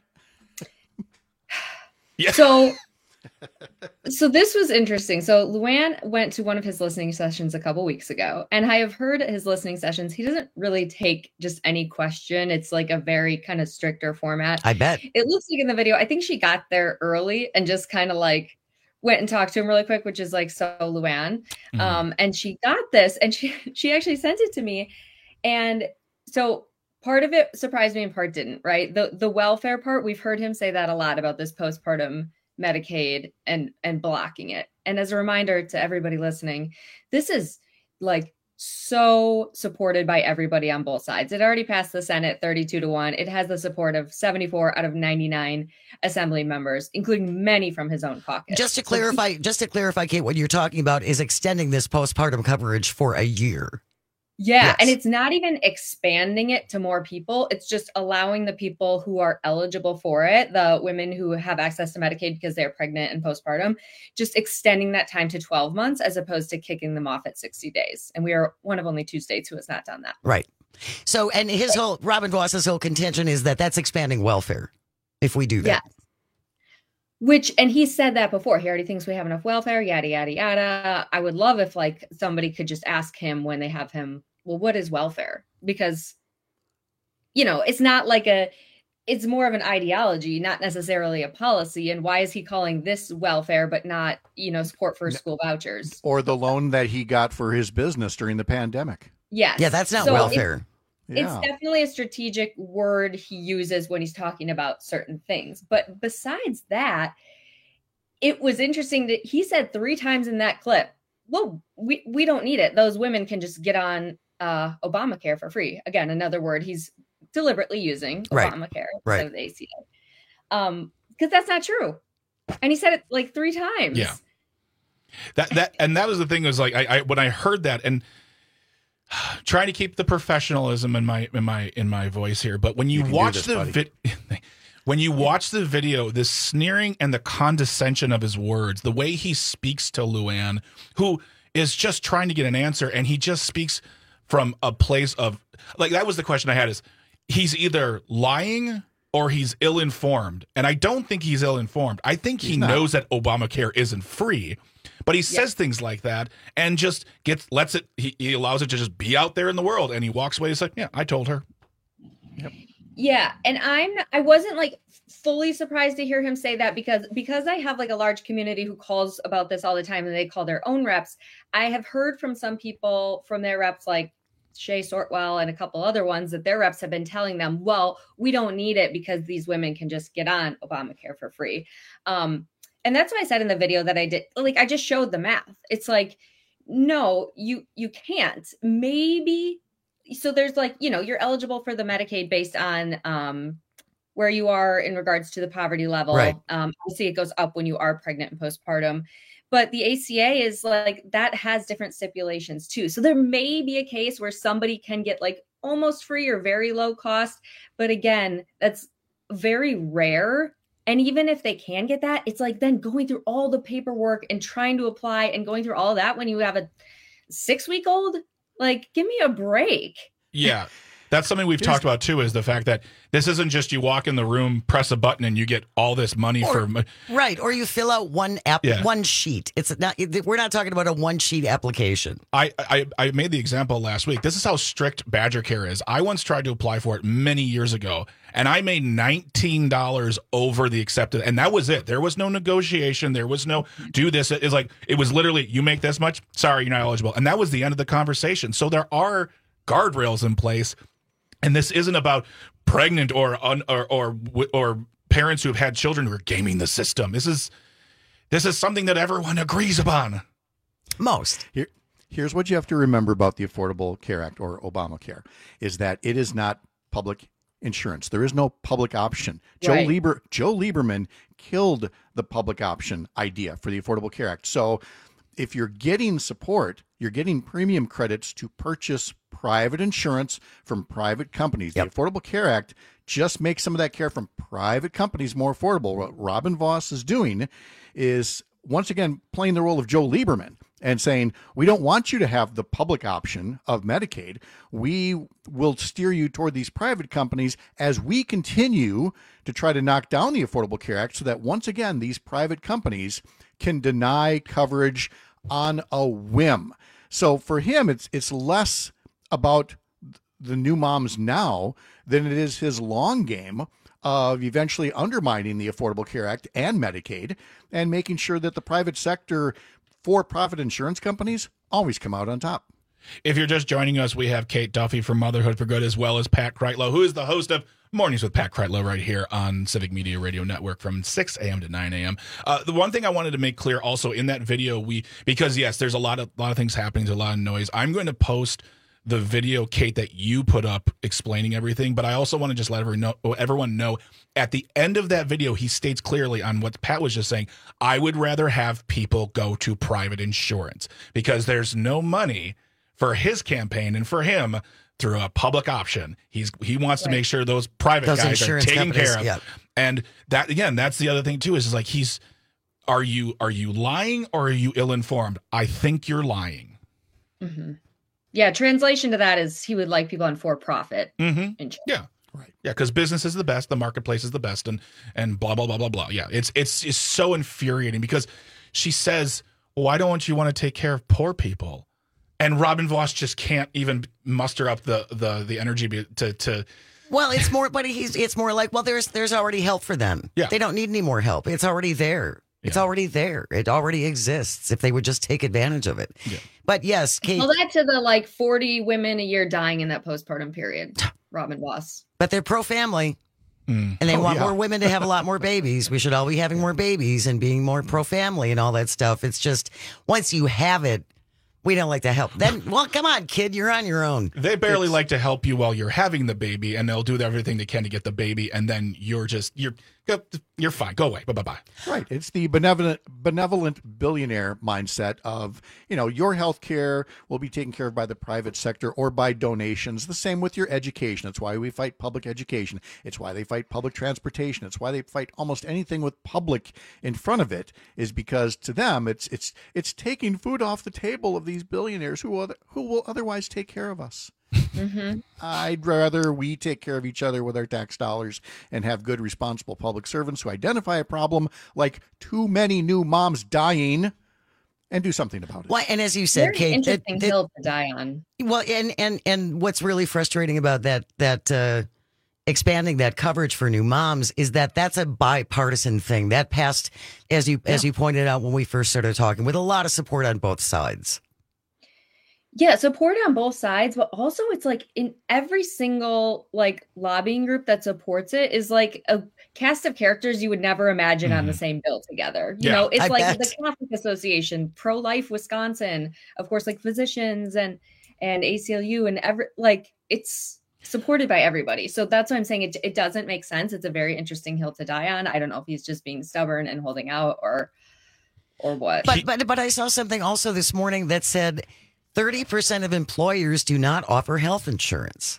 So, so this was interesting. So Luann went to one of his listening sessions a couple weeks ago, and I have heard his listening sessions. He doesn't really take just any question. It's like a very kind of stricter format. I bet. It looks like in the video, I think she got there early and just kind of like went and talked to him really quick, which is like, so Luann. Mhm. Um, and she got this and she, she actually sent it to me. And so part of it surprised me and part didn't, right? The, the welfare part, we've heard him say that a lot about this postpartum Medicaid and, and blocking it. And as a reminder to everybody listening, this is like so supported by everybody on both sides. It already passed the Senate thirty-two to one. It has the support of seventy-four out of ninety-nine assembly members, including many from his own caucus. Just to So clarify, just to clarify, Kate, what you're talking about is extending this postpartum coverage for a year. Yeah. Yes. And it's not even expanding it to more people. It's just allowing the people who are eligible for it, the women who have access to Medicaid because they're pregnant and postpartum, just extending that time to twelve months as opposed to kicking them off at sixty days. And we are one of only two states who has not done that. Right. So, and his whole, Robin Voss's whole contention is that that's expanding welfare if we do that. Yes. Which, and he said that before. He already thinks we have enough welfare, yada, yada, yada. I would love if like somebody could just ask him when they have him, well, what is welfare? Because, you know, it's not like a, it's more of an ideology, not necessarily a policy. And why is he calling this welfare, but not, you know, support for school vouchers? Or the loan that he got for his business during the pandemic. Yes. Yeah, that's not So welfare. It, Yeah. It's definitely a strategic word he uses when he's talking about certain things. But besides that, it was interesting that he said three times in that clip, well, we, we don't need it. Those women can just get on uh, Obamacare for free. Again, another word he's deliberately using, Right. Obamacare Right. instead of the A C A. Um, because that's not true. And he said it like three times. Yeah. That that and that was the thing was like I, I when I heard that and trying to keep the professionalism in my in my in my voice here, but when you, You can do watch this, the buddy. vid, when you watch the video, the sneering and the condescension of his words, the way he speaks to Luann, who is just trying to get an answer, and he just speaks from a place of like that was the question I had is he's either lying or he's ill-informed, and I don't think he's ill-informed. I think he He's not. knows that Obamacare isn't free. But he says Yeah. things like that and just gets lets it. He, he allows it to just be out there in the world, and he walks away. He's like, "Yeah, I told her." Yeah, and I'm I wasn't like fully surprised to hear him say that because because I have like a large community who calls about this all the time and they call their own reps. I have heard from some people from their reps like Shay Sortwell and a couple other ones that their reps have been telling them, well, we don't need it because these women can just get on Obamacare for free. Um, and that's why I said in the video that I did, like, I just showed the math. It's like, no, you, you can't. Maybe. So there's like, you know, you're eligible for the Medicaid based on um, where you are in regards to the poverty level. Right. Um, obviously it goes up when you are pregnant and postpartum. But the A C A is like, that has different stipulations too. So there may be a case where somebody can get like almost free or very low cost. But again, that's very rare. And even if they can get that, it's like then going through all the paperwork and trying to apply and going through all of that when you have a six week old, like, give me a break. Yeah. That's something we've talked about too, is the fact that this isn't just you walk in the room, press a button, and you get all this money Or- for. Right, or you fill out one app, Yeah. one sheet. It's not. We're not talking about a one sheet application. I, I I made the example last week. This is how strict Badger Care is. I once tried to apply for it many years ago, and I made nineteen dollars over the accepted, and that was it. There was no negotiation. There was no do this. It's like it was literally you make this much. Sorry, you're not eligible, and that was the end of the conversation. So there are guardrails in place. And this isn't about pregnant or un, or, or or parents who have had children who are gaming the system. This is this is something that everyone agrees upon. Most. Here, here's what you have to remember about the Affordable Care Act, or Obamacare, is that it is not public insurance. There is no public option. Joe Right. Lieber, Joe Lieberman killed the public option idea for the Affordable Care Act. So if you're getting support, you're getting premium credits to purchase private insurance from private companies. Yep. The Affordable Care Act just makes some of that care from private companies more affordable. What Robin Voss is doing is, once again, playing the role of Joe Lieberman and saying, we don't want you to have the public option of Medicaid. We will steer you toward these private companies as we continue to try to knock down the Affordable Care Act so that, once again, these private companies can deny coverage on a whim. So for him, it's it's less about the new moms now than it is his long game of eventually undermining the Affordable Care Act and Medicaid and making sure that the private sector for-profit insurance companies always come out on top. If you're just joining us, we have Kate Duffy from Motherhood for Good, as well as Pat Kreitlow, who is the host of Mornings with Pat Kreitlow right here on Civic Media Radio Network from six a.m. to nine a.m. Uh, the one thing I wanted to make clear also in that video, we because, yes, there's a lot of lot of things happening, there's a lot of noise. I'm going to post the video, Kate, that you put up explaining everything, but I also want to just let everyone know, everyone know at the end of that video, he states clearly on what Pat was just saying, I would rather have people go to private insurance because there's no money for his campaign and for him through a public option. He's he wants Right. to make sure those private Those guys are insurance taken companies, care of. yeah. And that again, that's the other thing too, is, is like he's are you are you lying or are you ill-informed? I think you're lying. Mm-hmm. Yeah, translation to that is he would like people on for-profit Mm-hmm. insurance. Yeah. Right. Yeah, because business is the best, the marketplace is the best, and and blah blah blah blah blah. Yeah, it's it's it's so infuriating because she says, "Why don't you want to take care of poor people?" And Robin Voss just can't even muster up the the the energy be- to to. Well, it's more, but he's it's more like, well, there's there's already help for them. Yeah. They don't need any more help. It's already there. It's already there. It already exists if they would just take advantage of it. Yeah. But yes, Kate. Well, that to the like forty women a year dying in that postpartum period, Robin Voss. But they're pro-family. Mm. And they Oh, want yeah. more women to have a lot more babies. We should all be having more babies and being more pro-family and all that stuff. It's just, once you have it, we don't like to help. Then, well, come on, kid, you're on your own. They barely like to help you while you're having the baby, and they'll do everything they can to get the baby, and then you're just you're you're fine. Go away. Bye bye bye. Right. It's the benevolent benevolent billionaire mindset of, you know, your health care will be taken care of by the private sector or by donations. The same with your education. It's why we fight public education. It's why they fight public transportation. It's why they fight almost anything with public in front of it, is because to them it's it's it's taking food off the table of these billionaires who will, who will otherwise take care of us. Mm-hmm. I'd rather we take care of each other with our tax dollars and have good, responsible public servants who identify a problem like too many new moms dying and do something about it. Well, and as you said, Very Kate, interesting that- that- hill to die on. well, and and and what's really frustrating about that that uh, expanding that coverage for new moms is that that's a bipartisan thing that passed, as you as you pointed out when we first started talking, with a lot of support on both sides. Yeah, support on both sides, but also it's like in every single like lobbying group that supports it is like a cast of characters you would never imagine mm. on the same bill together. You yeah, know, it's I like bet. the Catholic Association, Pro-Life Wisconsin, of course, like physicians and and A C L U and every like it's supported by everybody. So that's what I'm saying. It it doesn't make sense. It's a very interesting hill to die on. I don't know if he's just being stubborn and holding out or or what. But but but I saw something also this morning that said thirty percent of employers do not offer health insurance.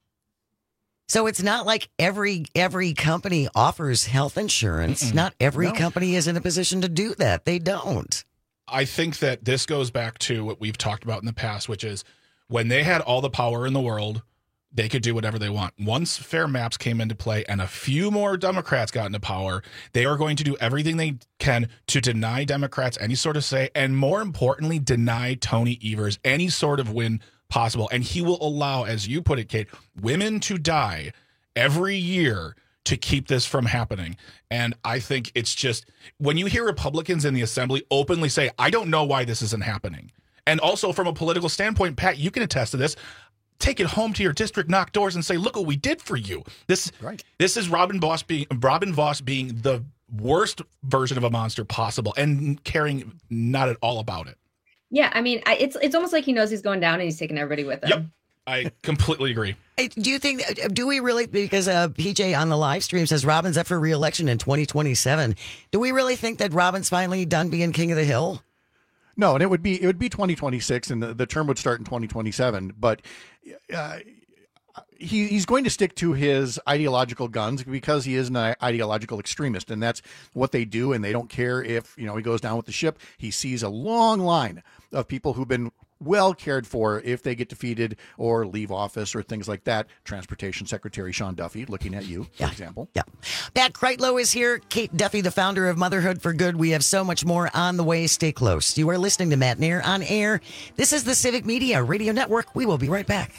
So it's not like every every company offers health insurance. Mm-mm. Not every No. company is in a position to do that. They don't. I think that this goes back to what we've talked about in the past, which is when they had all the power in the world, they could do whatever they want. Once Fair Maps came into play and a few more Democrats got into power, they are going to do everything they can to deny Democrats any sort of say, and more importantly, deny Tony Evers any sort of win possible. And he will allow, as you put it, Kate, women to die every year to keep this from happening. And I think it's just, when you hear Republicans in the assembly openly say, I don't know why this isn't happening. And also from a political standpoint, Pat, you can attest to this. Take it home to your district, knock doors, and say, "Look what we did for you." This, right. this is Robin Voss being Robin Voss being the worst version of a monster possible, and caring not at all about it. Yeah, I mean, I, it's it's almost like he knows he's going down and he's taking everybody with him. Yep, I completely agree. Hey, do you think? Do we really? Because uh, P J on the live stream says Robin's up for re-election in twenty twenty-seven. Do we really think that Robin's finally done being king of the hill? No, and it would be it would be twenty twenty-six, and the, the term would start in twenty twenty-seven. But uh, he he's going to stick to his ideological guns because he is an ideological extremist, and that's what they do. And they don't care if you know he goes down with the ship. He sees a long line of people who've been well cared for if they get defeated or leave office or things like that. Transportation Secretary Sean Duffy, looking at you, for yeah. example. Yeah. Pat Kreitlow is here. Kate Duffy, the founder of Motherhood for Good. We have so much more on the way. Stay close. You are listening to Matt Nair on air. This is the Civic Media Radio Network. We will be right back.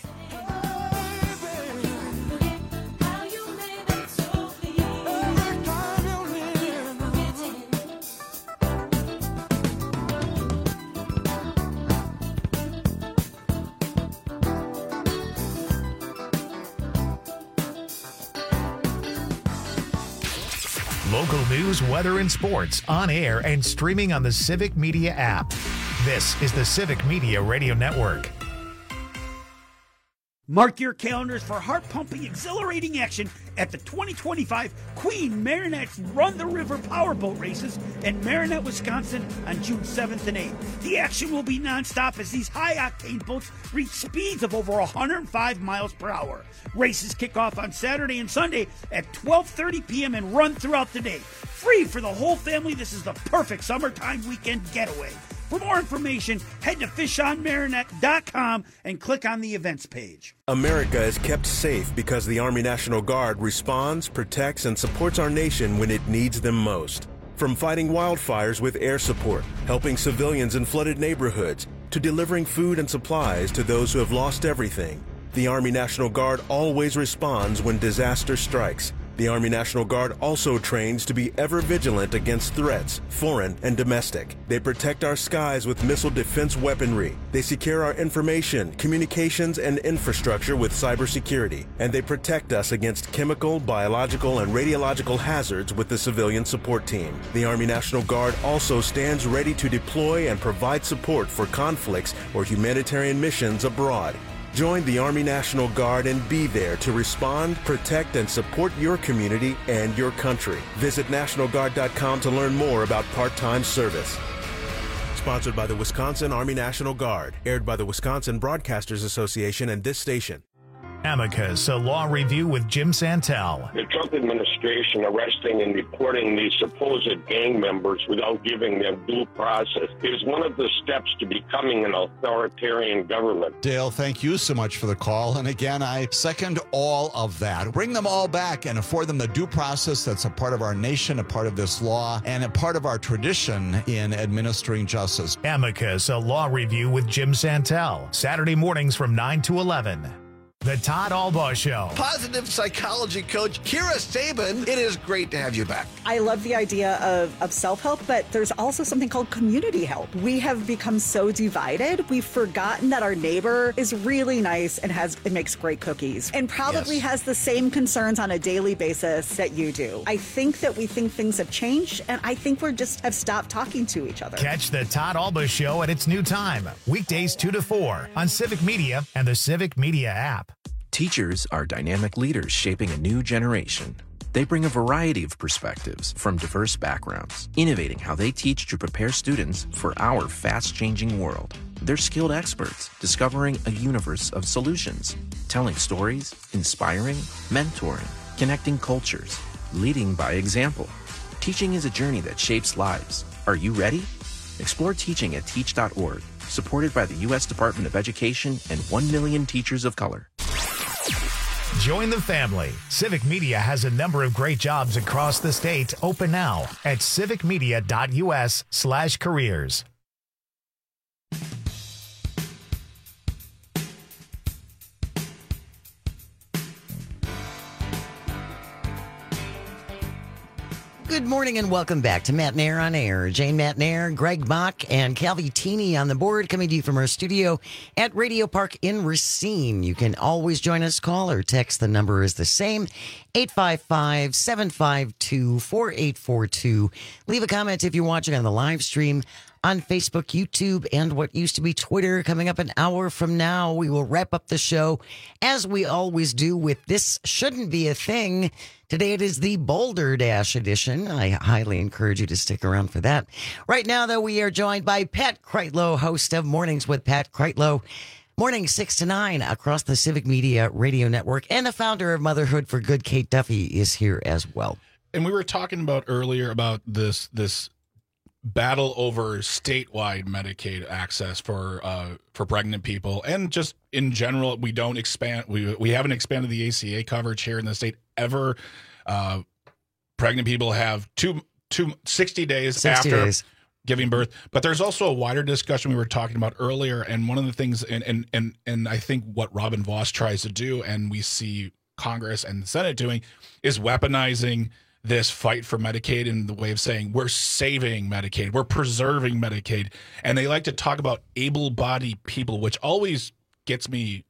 Local news, weather, and sports on air and streaming on the Civic Media app. This is the Civic Media Radio Network. Mark your calendars for heart-pumping, exhilarating action at the twenty twenty-five Queen Marinette's Run the River Powerboat Races in Marinette, Wisconsin on June seventh and eighth. The action will be nonstop as these high-octane boats reach speeds of over one hundred five miles per hour. Races kick off on Saturday and Sunday at twelve thirty p.m. and run throughout the day. Free for the whole family, this is the perfect summertime weekend getaway. For more information, head to fish on marinette dot com and click on the events page. America is kept safe because the Army National Guard responds, protects, and supports our nation when it needs them most. From fighting wildfires with air support, helping civilians in flooded neighborhoods, to delivering food and supplies to those who have lost everything, the Army National Guard always responds when disaster strikes. The Army National Guard also trains to be ever vigilant against threats, foreign and domestic. They protect our skies with missile defense weaponry. They secure our information, communications, and infrastructure with cybersecurity. And they protect us against chemical, biological, and radiological hazards with the civilian support team. The Army National Guard also stands ready to deploy and provide support for conflicts or humanitarian missions abroad. Join the Army National Guard and be there to respond, protect, and support your community and your country. Visit National Guard dot com to learn more about part-time service. Sponsored by the Wisconsin Army National Guard. Aired by the Wisconsin Broadcasters Association and this station. Amicus, a law review with Jim Santel. The Trump administration arresting and deporting these supposed gang members without giving them due process is one of the steps to becoming an authoritarian government. Dale, thank you so much for the call. And again, I second all of that. Bring them all back and afford them the due process that's a part of our nation, a part of this law, and a part of our tradition in administering justice. Amicus, a law review with Jim Santel. Saturday mornings from nine to eleven. The Todd Albaugh Show. Positive psychology coach Kira Sabin, it is great to have you back. I love the idea of, of self-help, but there's also something called community help. We have become so divided, we've forgotten that our neighbor is really nice and has and makes great cookies and probably yes. has the same concerns on a daily basis that you do. I think that we think things have changed, and I think we're just have stopped talking to each other. Catch the Todd Albaugh Show at its new time, weekdays two to four on Civic Media and the Civic Media app. Teachers are dynamic leaders shaping a new generation. They bring a variety of perspectives from diverse backgrounds, innovating how they teach to prepare students for our fast-changing world. They're skilled experts discovering a universe of solutions, telling stories, inspiring, mentoring, connecting cultures, leading by example. Teaching is a journey that shapes lives. Are you ready? Explore teaching at teach dot org, supported by the U S Department of Education and one million teachers of color. Join the family. Civic Media has a number of great jobs across the state open now at civic media dot u s slash careers. Good morning and welcome back to Matt Nair on Air. Jane Matt Nair, Greg Bach, and Calvi Teeny on the board, coming to you from our studio at Radio Park in Racine. You can always join us, call or text. The number is the same, eight five five, seven five two, four eight four two. Leave a comment if you're watching on the live stream on Facebook, YouTube, and what used to be Twitter. Coming up an hour from now, we will wrap up the show, as we always do, with This Shouldn't Be a Thing. Today it is the Boulder Dash edition. I highly encourage you to stick around for that. Right now, though, we are joined by Pat Kreitlow, host of Mornings with Pat Kreitlow. Morning six to nine across the Civic Media Radio Network, and the founder of Motherhood for Good, Kate Duffy, is here as well. And we were talking about earlier about this this battle over statewide Medicaid access for uh, for pregnant people, and just in general, we don't expand. We we haven't expanded the A C A coverage here in the state ever. Uh, pregnant people have two two sixty days sixty after days. giving birth, but there's also a wider discussion we were talking about earlier, and one of the things, and and and and I think what Robin Vos tries to do, and we see Congress and the Senate doing, is weaponizing this fight for Medicaid in the way of saying we're saving Medicaid, we're preserving Medicaid. And they like to talk about able-bodied people, which always gets me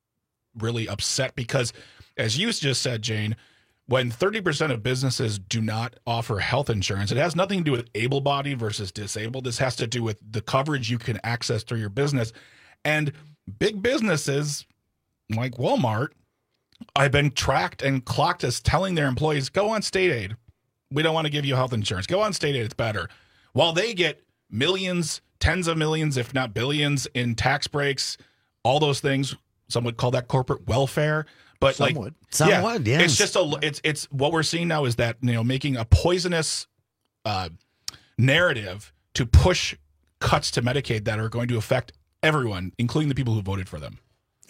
really upset because, as you just said, Jane, when thirty percent of businesses do not offer health insurance, it has nothing to do with able-bodied versus disabled. This has to do with the coverage you can access through your business. And big businesses like Walmart, I've been tracked and clocked as telling their employees, go on state aid. We don't want to give you health insurance. Go on state aid. It's better. While they get millions, tens of millions, if not billions in tax breaks, all those things. Some would call that corporate welfare. But Some like, would. Some yeah, would, yes. It's just a, it's, it's what we're seeing now is that, you know, making a poisonous uh, narrative to push cuts to Medicaid that are going to affect everyone, including the people who voted for them.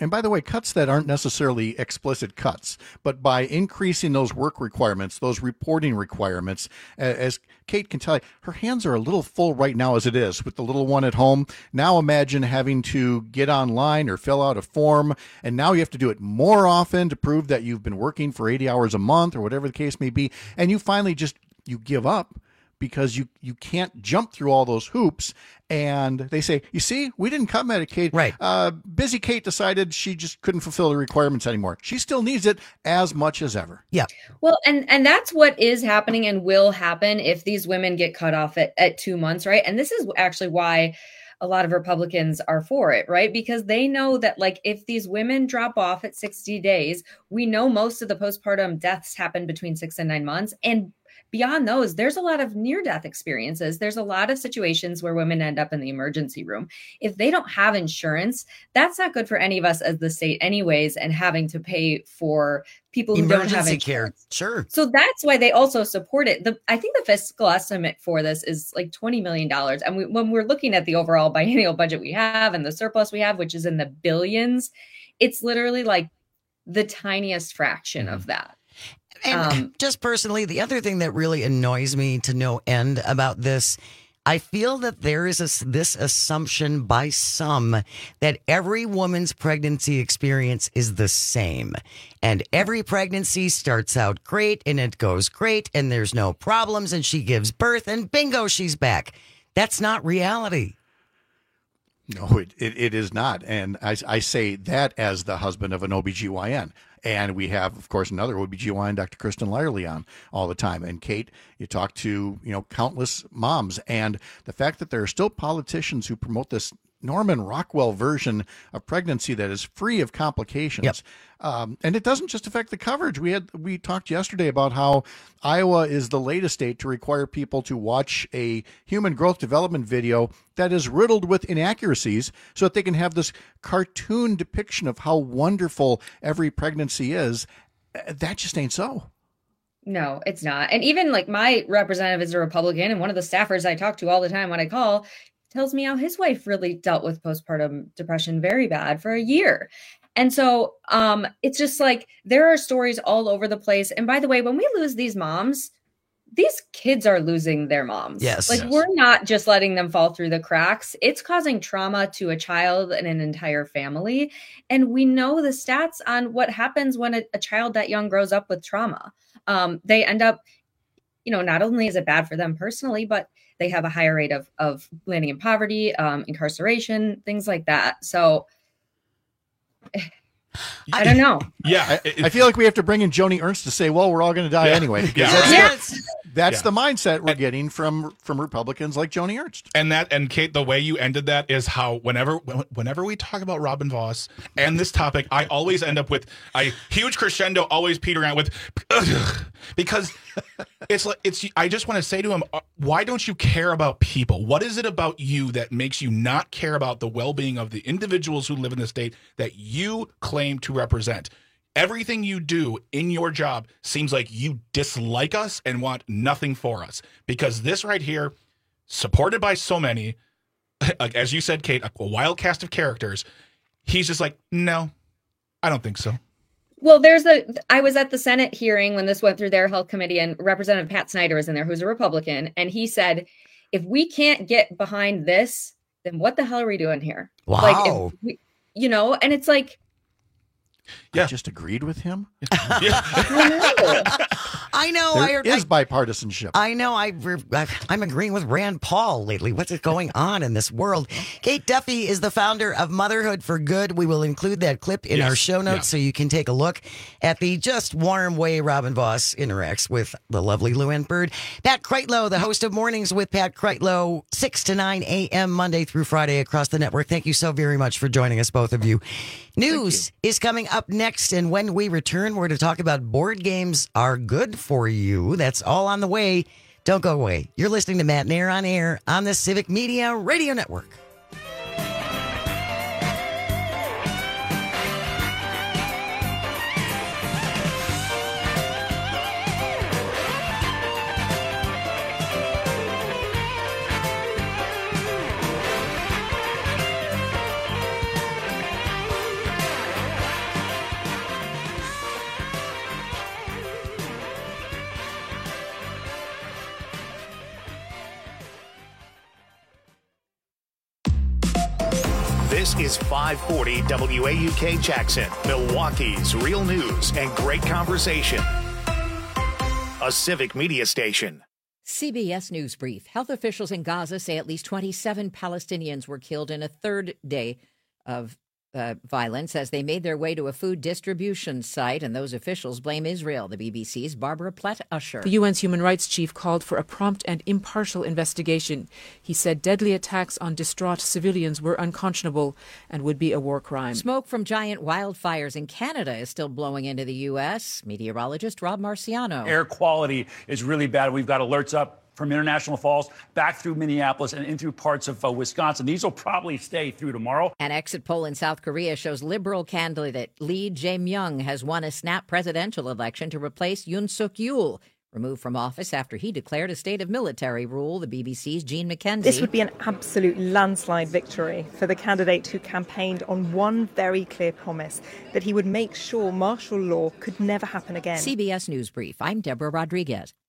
and by the way, cuts that aren't necessarily explicit cuts, but by increasing those work requirements, those reporting requirements, as Kate can tell you, her hands are a little full right now as it is with the little one at home. Now imagine having to get online or fill out a form, and now you have to do it more often to prove that you've been working for eighty hours a month or whatever the case may be, and you finally just, you give up because you, you can't jump through all those hoops. And they say, you see, we didn't cut Medicaid. Right. Uh, busy Kate decided she just couldn't fulfill the requirements anymore. She still needs it as much as ever. Yeah. Well, and and that's what is happening and will happen if these women get cut off at, at two months, right? And this is actually why a lot of Republicans are for it, right? Because they know that, like, if these women drop off at sixty days, we know most of the postpartum deaths happen between six and nine months. And beyond those, there's a lot of near-death experiences. There's a lot of situations where women end up in the emergency room. If they don't have insurance, that's not good for any of us as the state anyways, and having to pay for people who Emergency don't have insurance. care. Sure. So that's why they also support it. The, I think the fiscal estimate for this is like twenty million dollars. And we, when we're looking at the overall biennial budget we have and the surplus we have, which is in the billions, it's literally like the tiniest fraction of that. And Um, just personally, the other thing that really annoys me to no end about this, I feel that there is a, this assumption by some that every woman's pregnancy experience is the same. And every pregnancy starts out great and it goes great and there's no problems and she gives birth and bingo, she's back. That's not reality. No, it, it, it is not. And I, I say that as the husband of an O B G Y N. And we have, of course, another O B G Y N, Doctor Kristen Lyerly, on all the time. And Kate, you talk to, you know, countless moms. And the fact that there are still politicians who promote this Norman Rockwell version of pregnancy that is free of complications. Yep. Um, and it doesn't just affect the coverage. We had we talked yesterday about how Iowa is the latest state to require people to watch a human growth development video that is riddled with inaccuracies so that they can have this cartoon depiction of how wonderful every pregnancy is. That just ain't so. No, it's not. And even like my representative is a Republican, and one of the staffers I talk to all the time when I call tells me how his wife really dealt with postpartum depression very bad for a year. And so um, it's just like there are stories all over the place. And by the way, when we lose these moms, these kids are losing their moms. Yes. Like Yes. we're not just letting them fall through the cracks. It's causing trauma to a child and an entire family. And we know the stats on what happens when a, a child that young grows up with trauma. Um, they end up, you know, not only is it bad for them personally, but they have a higher rate of, of landing in poverty, um, incarceration, things like that. So I don't know. Yeah. I, I feel like we have to bring in Joni Ernst to say, well, we're all going to die Yeah. anyway. Because Yeah. that's, Yes. that's Yeah. the mindset we're getting from from Republicans like Joni Ernst. And that, and Kate, the way you ended that is how whenever whenever we talk about Robin Voss and this topic, I always end up with a huge crescendo, always peter out with, ugh, because it's like it's. I just want to say to him, uh, why don't you care about people? What is it about you that makes you not care about the well-being of the individuals who live in the state that you claim to represent? Everything you do in your job seems like you dislike us and want nothing for us, because this right here, supported by so many, as you said, Kate, a wild cast of characters, he's just like, no, I don't think so. Well, there's a, I was at the Senate hearing when this went through their health committee, and Representative Pat Snyder was in there, who's a Republican. And he said, if we can't get behind this, then what the hell are we doing here? Wow. Like, if we, you know, and it's like, Yeah. I just agreed with him. I know. There I, heard, is I, bipartisanship. I know. I, I'm agreeing with Rand Paul lately. What's going on in this world? Kate Duffy is the founder of Motherhood for Good. We will include that clip in Yes. our show notes Yeah. so you can take a look at the just warm way Robin Voss interacts with the lovely Luann Bird. Pat Kreitlow, the host of Mornings with Pat Kreitlow, six to nine a.m. Monday through Friday across the network. Thank you so very much for joining us, both of you. News is coming up next, and when we return, we're to talk about board games are good for you. That's all on the way. Don't go away. You're listening to Matt Nair on Air on the Civic Media Radio Network. This is five forty W A U K Jackson, Milwaukee's real news and great conversation. A civic media station. C B S News Brief. Health officials in Gaza say at least twenty-seven Palestinians were killed in a third day of uh, violence as they made their way to a food distribution site, and those officials blame Israel. The B B C's Barbara Platt-Usher. The U N's human rights chief called for a prompt and impartial investigation. He said deadly attacks on distraught civilians were unconscionable and would be a war crime. Smoke from giant wildfires in Canada is still blowing into the U S. Meteorologist Rob Marciano. Air quality is really bad. We've got alerts up from International Falls back through Minneapolis and in through parts of uh, Wisconsin. These will probably stay through tomorrow. An exit poll in South Korea shows Liberal candidate Lee Jae-myung has won a snap presidential election to replace Yoon Suk-yeol, removed from office after he declared a state of military rule. The B B C's Jean McKenzie. This would be an absolute landslide victory for the candidate who campaigned on one very clear promise, that he would make sure martial law could never happen again. C B S News Brief. I'm Deborah Rodriguez.